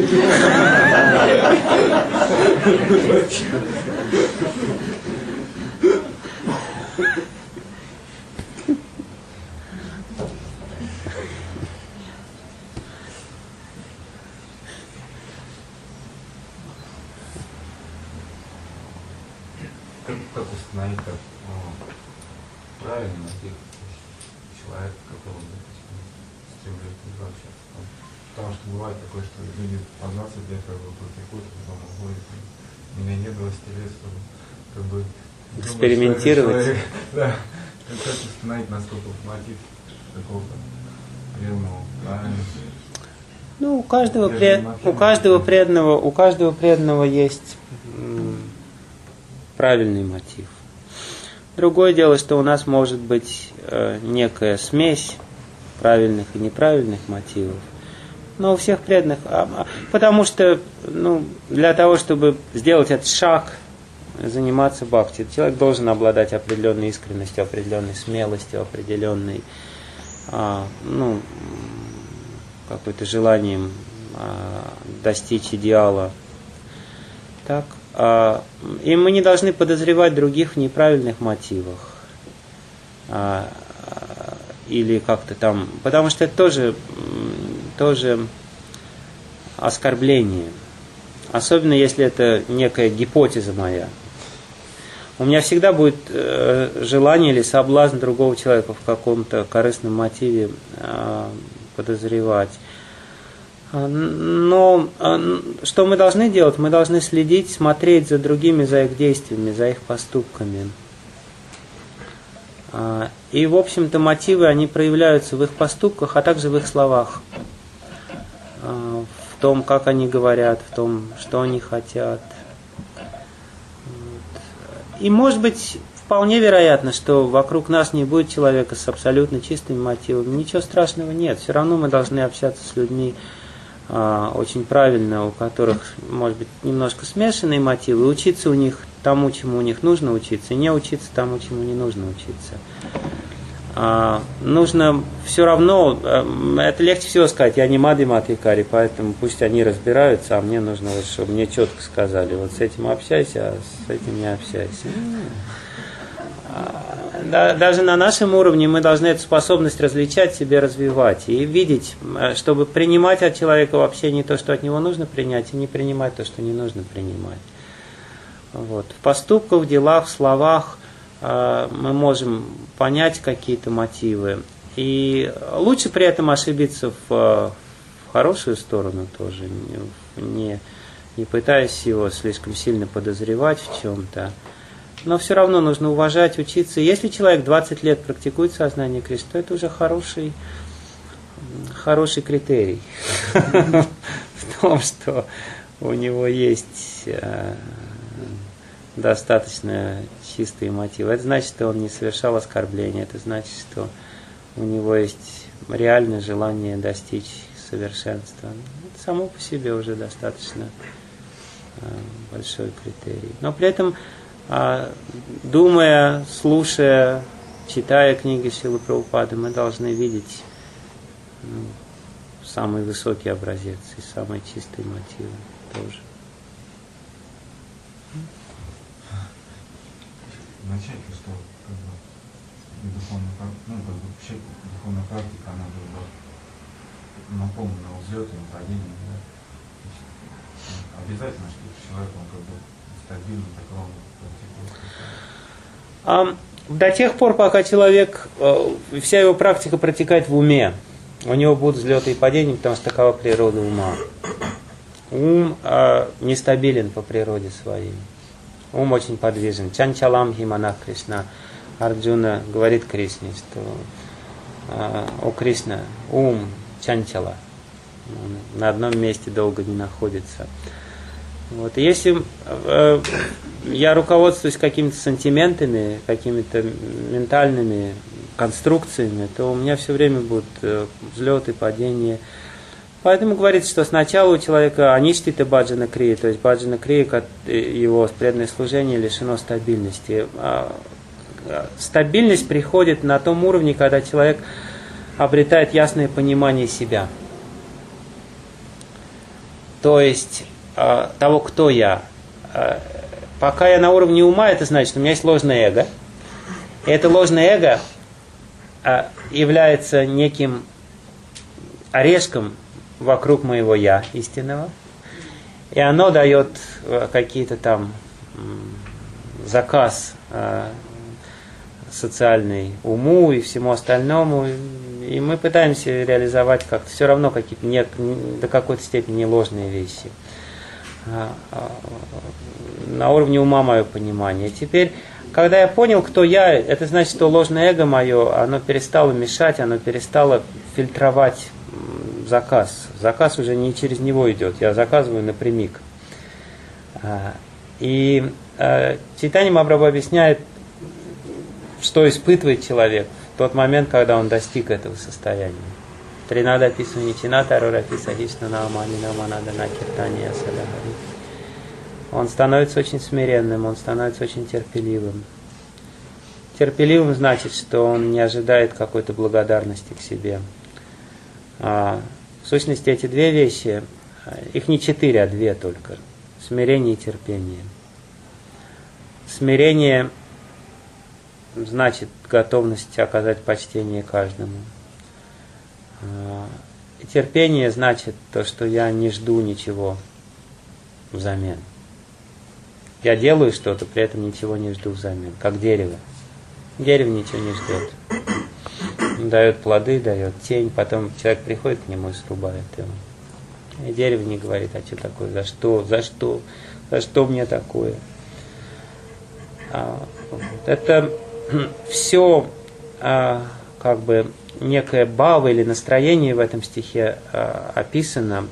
[SPEAKER 9] Как установить правильно мотив человека, которого стремится возвращаться? Потому что бывает такое, что люди по 20 лет практикуют, а потом уходят. Меня не было 10 лет, чтобы как бы
[SPEAKER 1] экспериментировать.
[SPEAKER 9] Да. Как установить, насколько мотив какого-то верного, правильно?
[SPEAKER 1] Ну, у каждого преданного есть правильный мотив. Другое дело, что у нас может быть некая смесь правильных и неправильных мотивов. Но у всех преданных, потому что для того, чтобы сделать этот шаг, заниматься бхакти, человек должен обладать определенной искренностью, определенной смелостью, определенной какое-то желанием достичь идеала. Так? И мы не должны подозревать других в неправильных мотивах. Или как-то там. Потому что это тоже оскорбление. Особенно если это некая гипотеза моя. У меня всегда будет желание или соблазн другого человека в каком-то корыстном мотиве подозревать. Но что мы должны делать? Мы должны следить, смотреть за другими, за их действиями, за их поступками. И, в общем-то, мотивы, они проявляются в их поступках, а также в их словах. В том, как они говорят, в том, что они хотят. И, может быть, вполне вероятно, что вокруг нас не будет человека с абсолютно чистыми мотивами. Ничего страшного нет. Все равно мы должны общаться с людьми очень правильно, у которых, может быть, немножко смешанные мотивы, учиться у них тому, чему у них нужно учиться, и не учиться тому, чему не нужно учиться. Нужно все равно, это легче всего сказать, я не мадхиматикари, поэтому пусть они разбираются, а мне нужно, вот, чтобы мне четко сказали, вот с этим общайся, а с этим не общайся. Даже на нашем уровне мы должны эту способность различать, себе развивать и видеть, чтобы принимать от человека вообще не то, что от него нужно принять, и не принимать то, что не нужно принимать. Вот. В поступках, в делах, в словах мы можем понять какие-то мотивы. И лучше при этом ошибиться в хорошую сторону тоже, не пытаясь его слишком сильно подозревать в чем-то. Но все равно нужно уважать, учиться. Если человек 20 лет практикует сознание Кришны, то это уже хороший критерий в том, что у него есть достаточно чистые мотивы. Это значит, что он не совершал оскорбления. Это значит, что у него есть реальное желание достичь совершенства. Это само по себе уже достаточно большой критерий. Но при этом, думая, слушая, читая книги Шрилы Прабхупады, мы должны видеть самый высокий образец и самые чистые мотивы тоже.
[SPEAKER 9] Начать, что духовная практика, она была наполнена взлетами, падениями, да? Обязательно, что человек, он стабильно, так
[SPEAKER 1] до тех пор, пока человек, вся его практика протекает в уме, у него будут взлеты и падения, потому что такова природа ума. Ум нестабилен по природе своей. Ум очень подвижен. Чанчалам химана Кришна. Арджуна говорит Кришне, что о Кришна, ум чанчала. Он на одном месте долго не находится. Вот. И если я руководствуюсь какими-то сантиментами, какими-то ментальными конструкциями, то у меня все время будут взлеты, падения. Поэтому говорится, что сначала у человека аништита баджана крия, то есть баджана крия, его преданное служение лишено стабильности. Стабильность приходит на том уровне, когда человек обретает ясное понимание себя. То есть того, кто я. Пока я на уровне ума, это значит, что у меня есть ложное эго. И это ложное эго является неким орешком вокруг моего я истинного. И оно дает какие-то там заказ социальный уму и всему остальному. И мы пытаемся реализовать как-то все равно какие-то до какой-то степени ложные вещи. На уровне ума мое понимание. Теперь, когда я понял, кто я, это значит, что ложное эго мое, оно перестало мешать, оно перестало фильтровать заказ. Заказ уже не через него идет, я заказываю напрямик. И Чайтанья Махапрабху объясняет, что испытывает человек в тот момент, когда он достиг этого состояния. Тринада писани чината рорапи сахишна наамани наманада накиртания садагари. Он становится очень смиренным, он становится очень терпеливым. Терпеливым значит, что он не ожидает какой-то благодарности к себе. В сущности, эти две вещи, их не 4, а 2 только. Смирение и терпение. Смирение значит готовность оказать почтение каждому. И терпение значит то, что я не жду ничего взамен. Я делаю что-то, при этом ничего не жду взамен. Как дерево. Дерево ничего не ждет. Дает плоды, дает тень, потом человек приходит к нему и срубает его. И дерево не говорит, а что такое, за что мне такое. Это все как бы некое бава или настроение в этом стихе описано,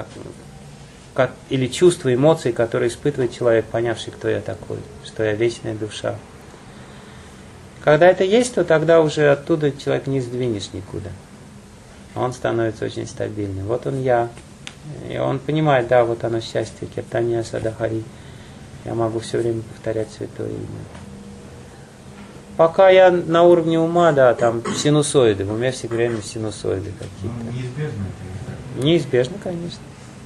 [SPEAKER 1] или чувства, эмоции, которые испытывает человек, понявший, кто я такой, что я вечная душа. Когда это есть, то тогда уже оттуда человек не сдвинешь никуда. Он становится очень стабильным. Вот он я. И он понимает, да, вот оно счастье, киртания садахари. Я могу все время повторять святое имя. Пока я на уровне ума, да, там синусоиды, в уме все время синусоиды какие-то.
[SPEAKER 9] Неизбежно это?
[SPEAKER 1] Неизбежно, конечно.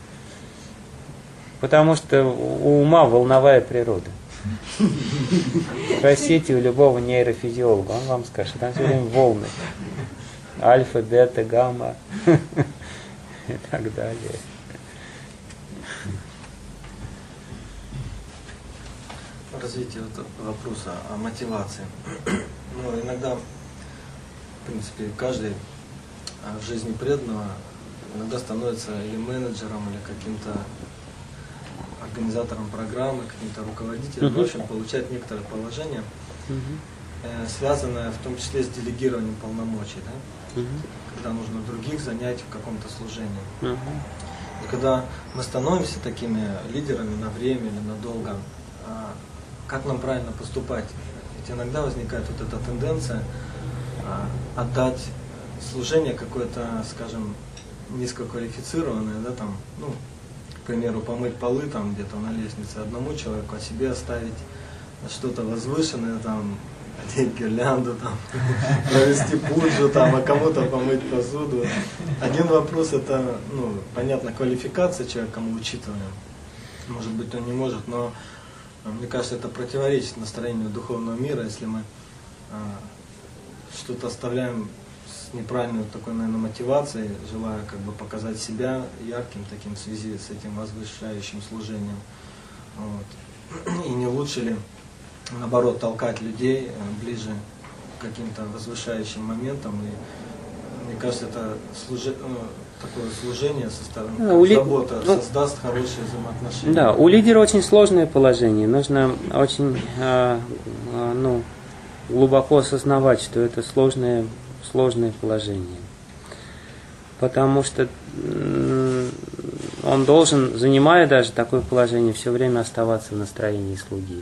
[SPEAKER 1] Потому что у ума волновая природа. Спросите у любого нейрофизиолога, он вам скажет, там все время волны. Альфа, бета, гамма и так далее.
[SPEAKER 2] Развитие вопроса о мотивации. Ну, иногда, в принципе, каждый в жизни преданного иногда становится или менеджером, или каким-то организатором программы, каким-то руководителем, в общем, получает некоторое положение, связанное в том числе с делегированием полномочий, да? Когда нужно других занять в каком-то служении. И когда мы становимся такими лидерами на время или надолго, как нам правильно поступать? Ведь иногда возникает вот эта тенденция отдать служение какое-то, скажем, низкоквалифицированное, да, там, ну, к примеру, помыть полы там где-то на лестнице одному человеку, а себе оставить что-то возвышенное, там, одеть гирлянду, там, провести пуджу, там, а кому-то помыть посуду. Один вопрос — это, ну, понятно, квалификация человека, мы учитываем. Может быть, он не может, но мне кажется, это противоречит настроению духовного мира, если мы что-то оставляем с неправильной такой, наверное, мотивацией, желая как бы показать себя ярким таким в связи с этим возвышающим служением. Вот. И не лучше ли, наоборот, толкать людей ближе к каким-то возвышающим моментам? И мне кажется, это такое служение со стороны забота создаст хорошие взаимоотношения.
[SPEAKER 1] Да, у лидера очень сложное положение. Нужно очень глубоко осознавать, что это сложное положение. Потому что он должен, занимая даже такое положение, все время оставаться в настроении слуги.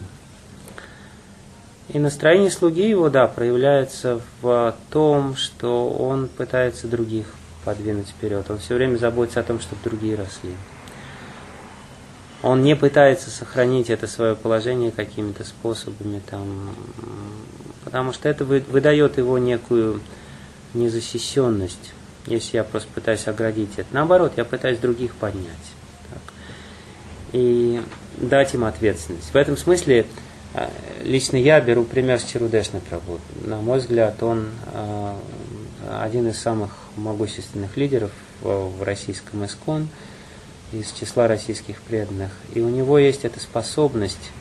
[SPEAKER 1] И настроение слуги его, да, проявляется в том, что он пытается других подвинуть вперед. Он все время заботится о том, чтобы другие росли. Он не пытается сохранить это свое положение какими-то способами, там, потому что это выдает его некую незащищенность, если я просто пытаюсь оградить это. Наоборот, я пытаюсь других поднять. Так, и дать им ответственность. В этом смысле лично я беру пример с Чарудешной Прабху. На мой взгляд, он один из самых могущественных лидеров в российском ИСККОН, из числа российских преданных. И у него есть эта способность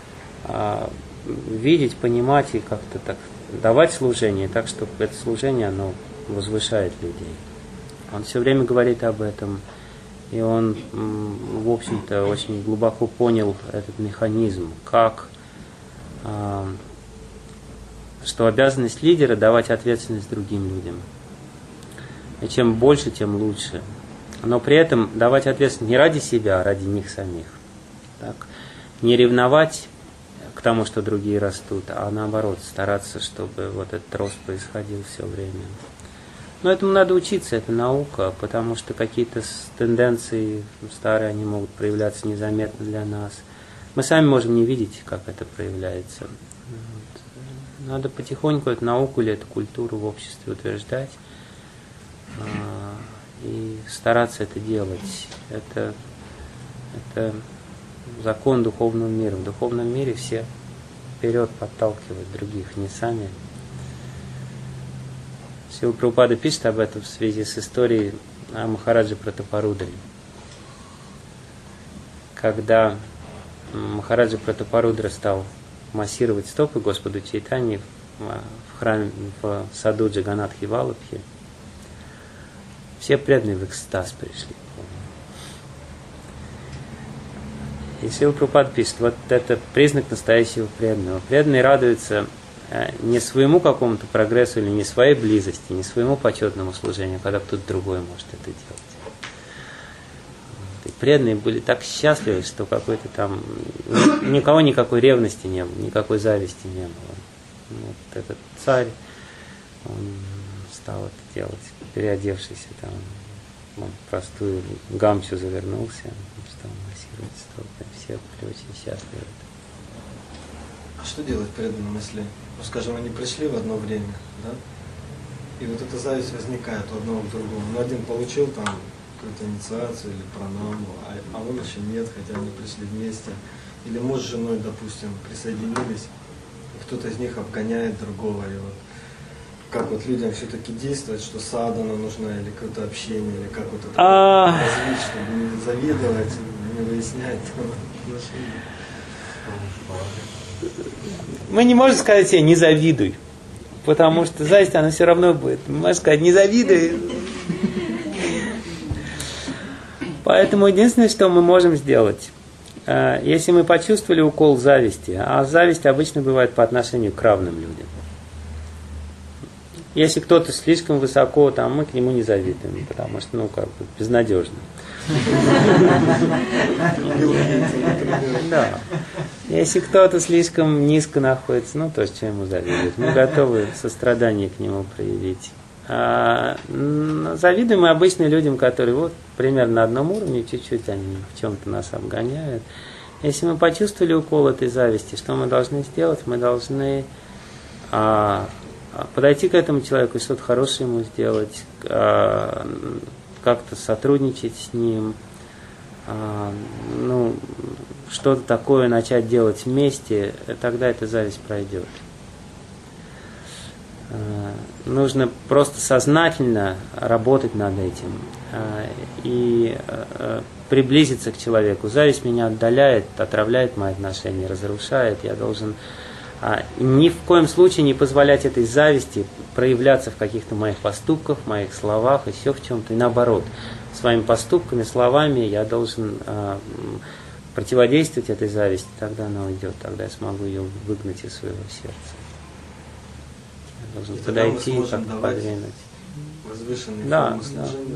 [SPEAKER 1] видеть, понимать и как-то так давать служение, так, чтобы это служение, оно возвышает людей. Он все время говорит об этом, и он, в общем-то, очень глубоко понял этот механизм, как что обязанность лидера давать ответственность другим людям. И чем больше, тем лучше. Но при этом давать ответственность не ради себя, а ради них самих. Так? Не ревновать к тому, что другие растут, а наоборот, стараться, чтобы вот этот рост происходил все время. Но этому надо учиться, это наука, потому что какие-то тенденции старые, они могут проявляться незаметно для нас. Мы сами можем не видеть, как это проявляется. Вот. Надо потихоньку эту науку или эту культуру в обществе утверждать и стараться это делать. Это закон духовного мира. В духовном мире все вперед подталкивают других, не сами. Шрила Прабхупада пишет об этом в связи с историей о Махараджи Пратапарудре. Когда Махараджа Пратапарудра стал массировать стопы Господу Чайтаньи в храме, в саду Джаганатхи Валабхи, все преданные в экстаз пришли. И Шрила Прабхупада пишет, вот это признак настоящего преданного. Преданный радуется не своему какому-то прогрессу или не своей близости, не своему почетному служению, когда кто-то другой может это делать. И преданные были так счастливы, что какой-то там никого никакой ревности не было, никакой зависти не было. Вот этот царь, он стал это делать, переодевшийся там, он простую гамчу завернулся, стал массировать стопы. Все были очень счастливы.
[SPEAKER 2] А что делать преданным, если, ну, скажем, они пришли в одно время, да? И вот эта зависть возникает у одного к другому. Ну, один получил там какую-то инициацию или пранаму, а он еще нет, хотя они пришли вместе. Или муж с женой, допустим, присоединились, и кто-то из них обгоняет другого. И вот как вот людям все-таки действовать, что садхана нужна, или какое-то общение, или как вот это развить, чтобы не завидовать, не выяснять отношения.
[SPEAKER 1] Мы не можем сказать себе «не завидуй», потому что зависть, она все равно будет. Мы можем сказать «не завидуй». Поэтому единственное, что мы можем сделать, если мы почувствовали укол зависти, а зависть обычно бывает по отношению к равным людям. Если кто-то слишком высоко, там, мы к нему не завидуем, потому что, ну, как бы, безнадежно. Да. Если кто-то слишком низко находится, ну, то, что ему завидуют, мы готовы сострадание к нему проявить. Завидуем мы обычно людям, которые вот примерно на одном уровне, чуть-чуть они в чем-то нас обгоняют. Если мы почувствовали укол этой зависти, что мы должны сделать? Мы должны подойти к этому человеку и что-то хорошее ему сделать, как-то сотрудничать с ним, ну, что-то такое начать делать вместе, тогда эта зависть пройдет. Нужно просто сознательно работать над этим и приблизиться к человеку. Зависть меня отдаляет, отравляет мои отношения, разрушает. Я должен ни в коем случае не позволять этой зависти проявляться в каких-то моих поступках, моих словах, еще в чем-то. И наоборот, своими поступками, словами я должен противодействовать этой зависти, тогда она уйдет, тогда я смогу ее выгнать из своего сердца. Я должен подойти и как-то подвинуть.
[SPEAKER 2] Возвышенные
[SPEAKER 1] формы
[SPEAKER 2] служения.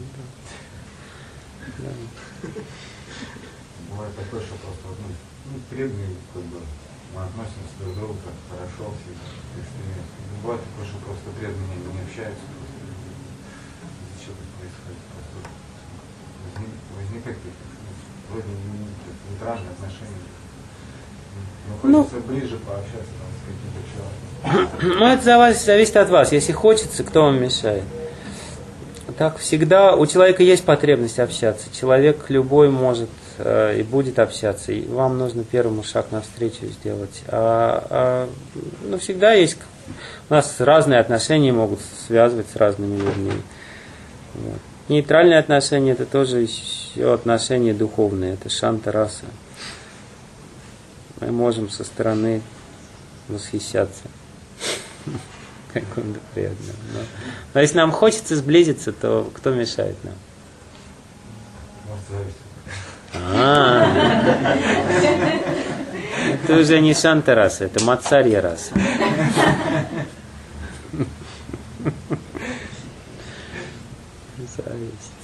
[SPEAKER 1] Да.
[SPEAKER 9] Бывает такое, что просто преданные, как бы, мы относимся друг к другу как хорошо, бывает такое, что просто преданные не общаются, из-за чего так происходит, просто возникает вроде нейтральные отношения, но хочется ближе пообщаться там, с каким-то человеком.
[SPEAKER 1] Ну, это зависит от вас. Если хочется, кто вам мешает? Так всегда у человека есть потребность общаться. Человек любой может и будет общаться. И вам нужно первому шаг навстречу сделать. Ну, всегда есть... У нас разные отношения могут связывать с разными людьми. Вот. Нейтральные отношения – это тоже еще отношения духовные. Это шанта-раса. Мы можем со стороны восхищаться. Каким-то приятным. Но если нам хочется сблизиться, то кто мешает нам? Это уже не шанта-раса, это мацарья-раса. Зависть.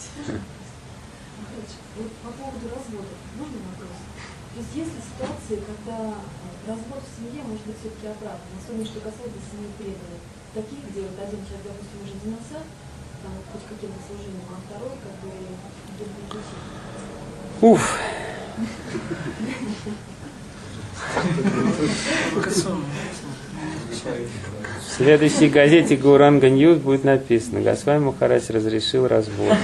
[SPEAKER 10] Вот по поводу развода, можно вопрос? То есть есть ли ситуации, когда развод в семье может быть все-таки оправдан, особенно что касается семьи преданных? Такие, где вот один человек, допустим, уже занялся там, хоть каким-то служением, а второй как бы
[SPEAKER 1] Уф. В следующей газете Гауранга Ньюс будет написано: Госвами Махарадж разрешил развод.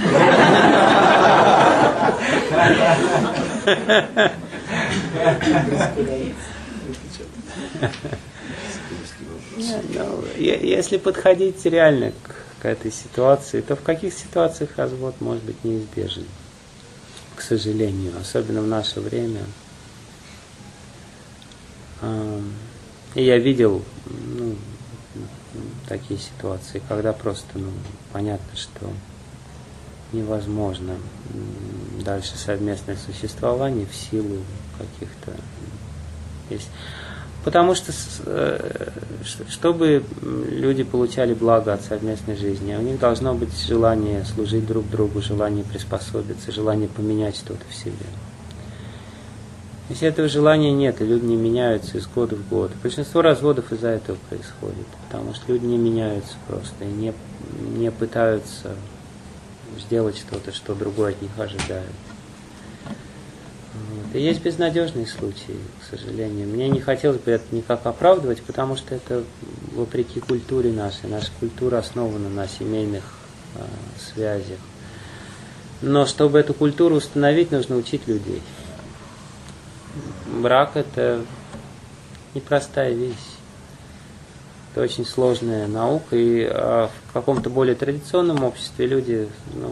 [SPEAKER 1] Если подходить реально к этой ситуации, то в каких ситуациях развод может быть неизбежен? К сожалению, особенно в наше время. И я видел такие ситуации, когда просто понятно, что невозможно дальше совместное существование в силу каких-то. Потому что, чтобы люди получали благо от совместной жизни, у них должно быть желание служить друг другу, желание приспособиться, желание поменять что-то в себе. Если этого желания нет, и люди не меняются из года в год, большинство разводов из-за этого происходит, потому что люди не меняются просто и не пытаются сделать что-то, что другой от них ожидает. Вот. И есть безнадежные случаи, к сожалению. Мне не хотелось бы это никак оправдывать, потому что это вопреки культуре нашей. Наша культура основана на семейных связях. Но чтобы эту культуру установить, нужно учить людей. Брак – это непростая вещь. Это очень сложная наука, и в каком-то более традиционном обществе люди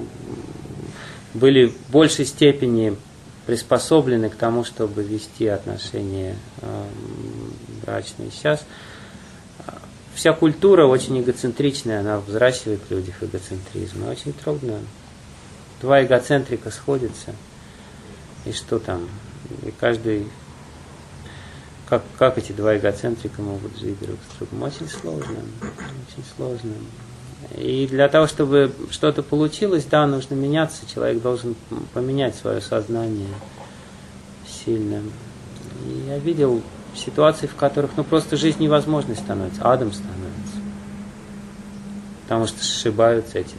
[SPEAKER 1] были в большей степени приспособлены к тому, чтобы вести отношения брачные. Сейчас вся культура очень эгоцентричная, она взращивает в людях эгоцентризм. И очень трудно. Два эгоцентрика сходятся, и что там? И каждый... Как эти два эгоцентрика могут жить друг с другом? Очень сложно. Очень сложно. И для того, чтобы что-то получилось, да, нужно меняться. Человек должен поменять свое сознание сильно. И я видел ситуации, в которых просто жизнь невозможной становится, адом становится. Потому что сшибаются эти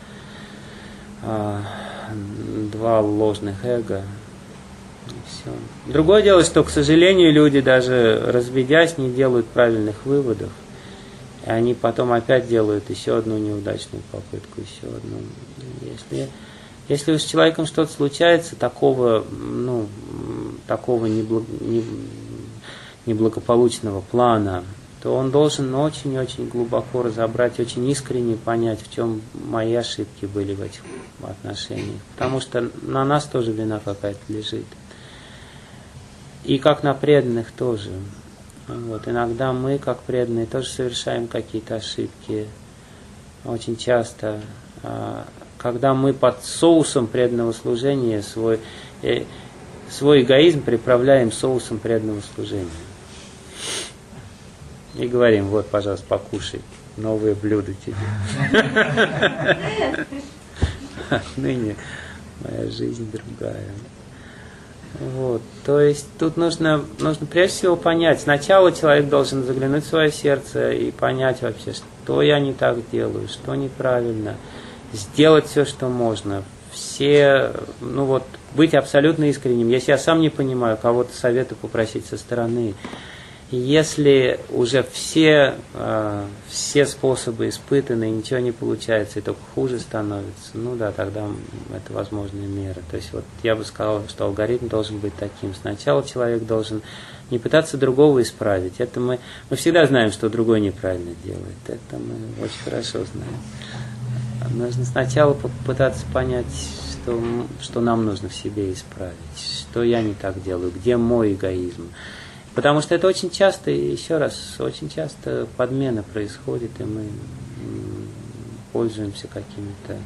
[SPEAKER 1] два ложных эго. И все. Другое дело, что, к сожалению, люди, даже разведясь, не делают правильных выводов. И они потом опять делают еще одну неудачную попытку, еще одну. Если с человеком что-то случается, такого неблагополучного плана, то он должен очень-очень глубоко разобрать, очень искренне понять, в чем мои ошибки были в этих отношениях. Потому что на нас тоже вина какая-то лежит. И как на преданных тоже. Вот. Иногда мы, как преданные, тоже совершаем какие-то ошибки. Очень часто. Когда мы под соусом преданного служения свой эгоизм приправляем соусом преданного служения. И говорим: вот, пожалуйста, покушай, новые блюда тебе. Отныне моя жизнь другая. Вот. То есть тут нужно прежде всего понять. Сначала человек должен заглянуть в свое сердце и понять вообще, что я не так делаю, что неправильно. Сделать все, что можно. Быть абсолютно искренним. Если я сам не понимаю, кого-то совета попросить со стороны. Если уже все способы испытаны, и ничего не получается, и только хуже становится, тогда это возможная мера. То есть я бы сказал, что алгоритм должен быть таким. Сначала человек должен не пытаться другого исправить. Это мы всегда знаем, что другой неправильно делает. Это мы очень хорошо знаем. Нужно сначала попытаться понять, что нам нужно в себе исправить, что я не так делаю, где мой эгоизм. Потому что это очень часто, очень часто подмена происходит, и мы пользуемся какими-то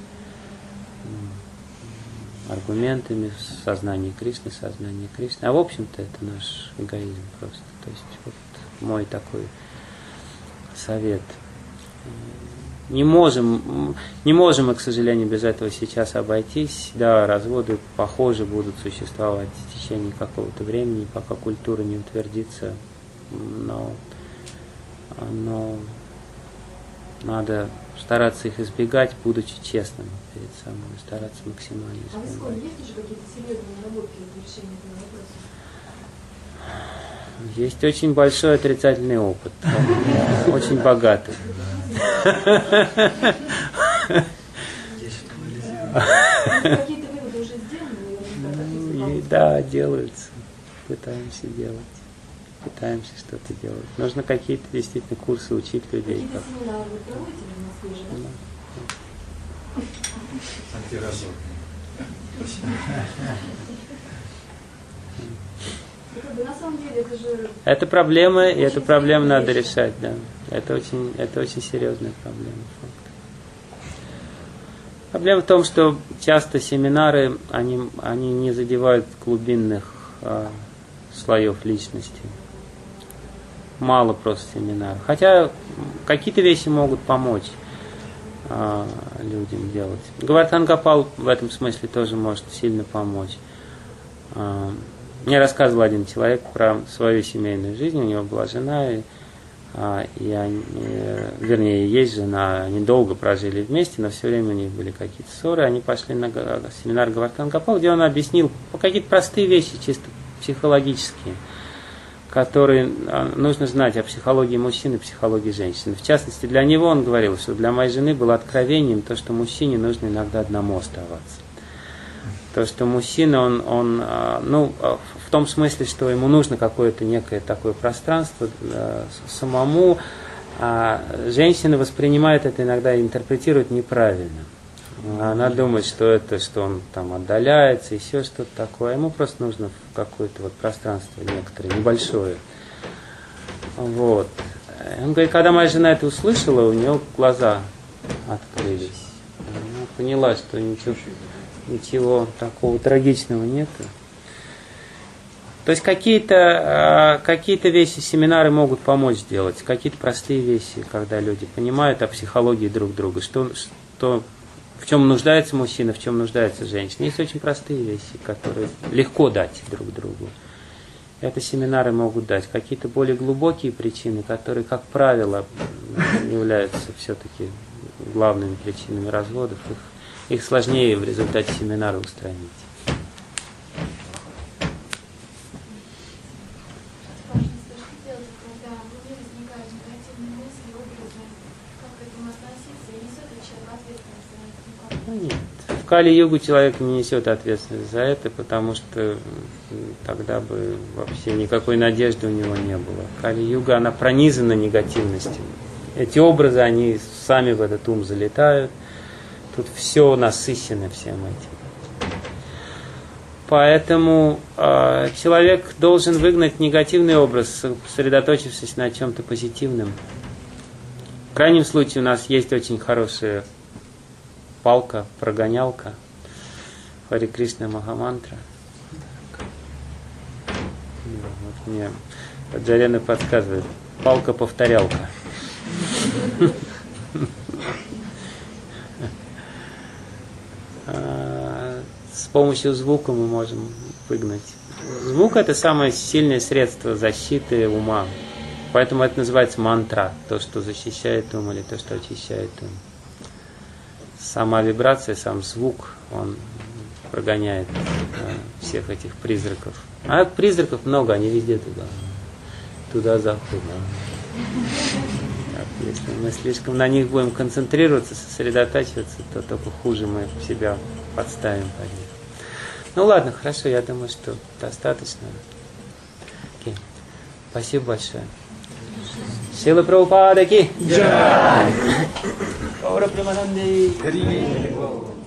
[SPEAKER 1] аргументами в сознании Кришны. А в общем-то это наш эгоизм просто. То есть мой такой совет. Не можем мы, к сожалению, без этого сейчас обойтись. Да, разводы, похоже, будут существовать в течение какого-то времени, пока культура не утвердится. Но надо стараться их избегать, будучи честным перед собой, стараться максимально избегать.
[SPEAKER 10] А в ИСКОНе есть уже какие-то серьезные наработки для решения этого вопроса?
[SPEAKER 1] Есть очень большой отрицательный опыт, очень богатый.
[SPEAKER 10] Какие-то выводы уже сделаны?
[SPEAKER 1] Да, делаются. Пытаемся что-то делать. Нужно какие-то действительно курсы учить людей.
[SPEAKER 10] Какие-то семинары вы проводите в Москве же? На самом деле это же...
[SPEAKER 1] Это проблема, и эту проблему надо решать, да. Это очень серьезная проблема. Проблема в том, что часто семинары, они не задевают глубинных слоев личности. Мало просто семинаров. Хотя какие-то вещи могут помочь людям делать. Гавардхан Гопал в этом смысле тоже может сильно помочь. Мне рассказывал один человек про свою семейную жизнь. У него была жена, и они, вернее, есть жена, они долго прожили вместе, но все время у них были какие-то ссоры. Они пошли на семинар Гавардхан Гопал, где он объяснил какие-то простые вещи, чисто психологические, которые нужно знать о психологии мужчин и психологии женщин. В частности, для него он говорил, что для моей жены было откровением то, что мужчине нужно иногда одному оставаться. То, что мужчина, он в том смысле, что ему нужно какое-то некое такое пространство самому, а женщина воспринимает это иногда и интерпретирует неправильно. Она думает, что он там отдаляется, еще что-то такое. Ему просто нужно какое-то вот пространство некоторое, небольшое. Вот. Он говорит, когда моя жена это услышала, у нее глаза открылись. Она поняла, что ничего такого трагичного нет. То есть какие-то вещи, семинары могут помочь сделать, какие-то простые вещи, когда люди понимают о психологии друг друга, в чем нуждается мужчина, в чем нуждается женщина. Есть очень простые вещи, которые легко дать друг другу. Это семинары могут дать. Какие-то более глубокие причины, которые, как правило, являются все-таки главными причинами разводов, их сложнее в результате семинара устранить. Нет. В Кали-югу человек не несет ответственность за это, потому что тогда бы вообще никакой надежды у него не было. Кали-юга, она пронизана негативностью. Эти образы, они сами в этот ум залетают. Тут все насыщено всем этим. Поэтому человек должен выгнать негативный образ, сосредоточившись на чем-то позитивном. В крайнем случае у нас есть очень хорошая палка, прогонялка, Хари Кришна Махамантра. Вот мне Джарена подсказывает. Палка-повторялка. С помощью звука мы можем выгнать. Звук — это самое сильное средство защиты ума. Поэтому это называется мантра. То, что защищает ум, или то, что очищает ум. Сама вибрация, сам звук, он прогоняет всех этих призраков. А призраков много, они везде туда заходят. Если мы слишком на них будем концентрироваться, сосредотачиваться, то только хуже мы себя подставим под них. Ну ладно, хорошо, я думаю, что достаточно. Окей. Спасибо большое. Шрила Прабхупада ки джай. Гаура Премананде.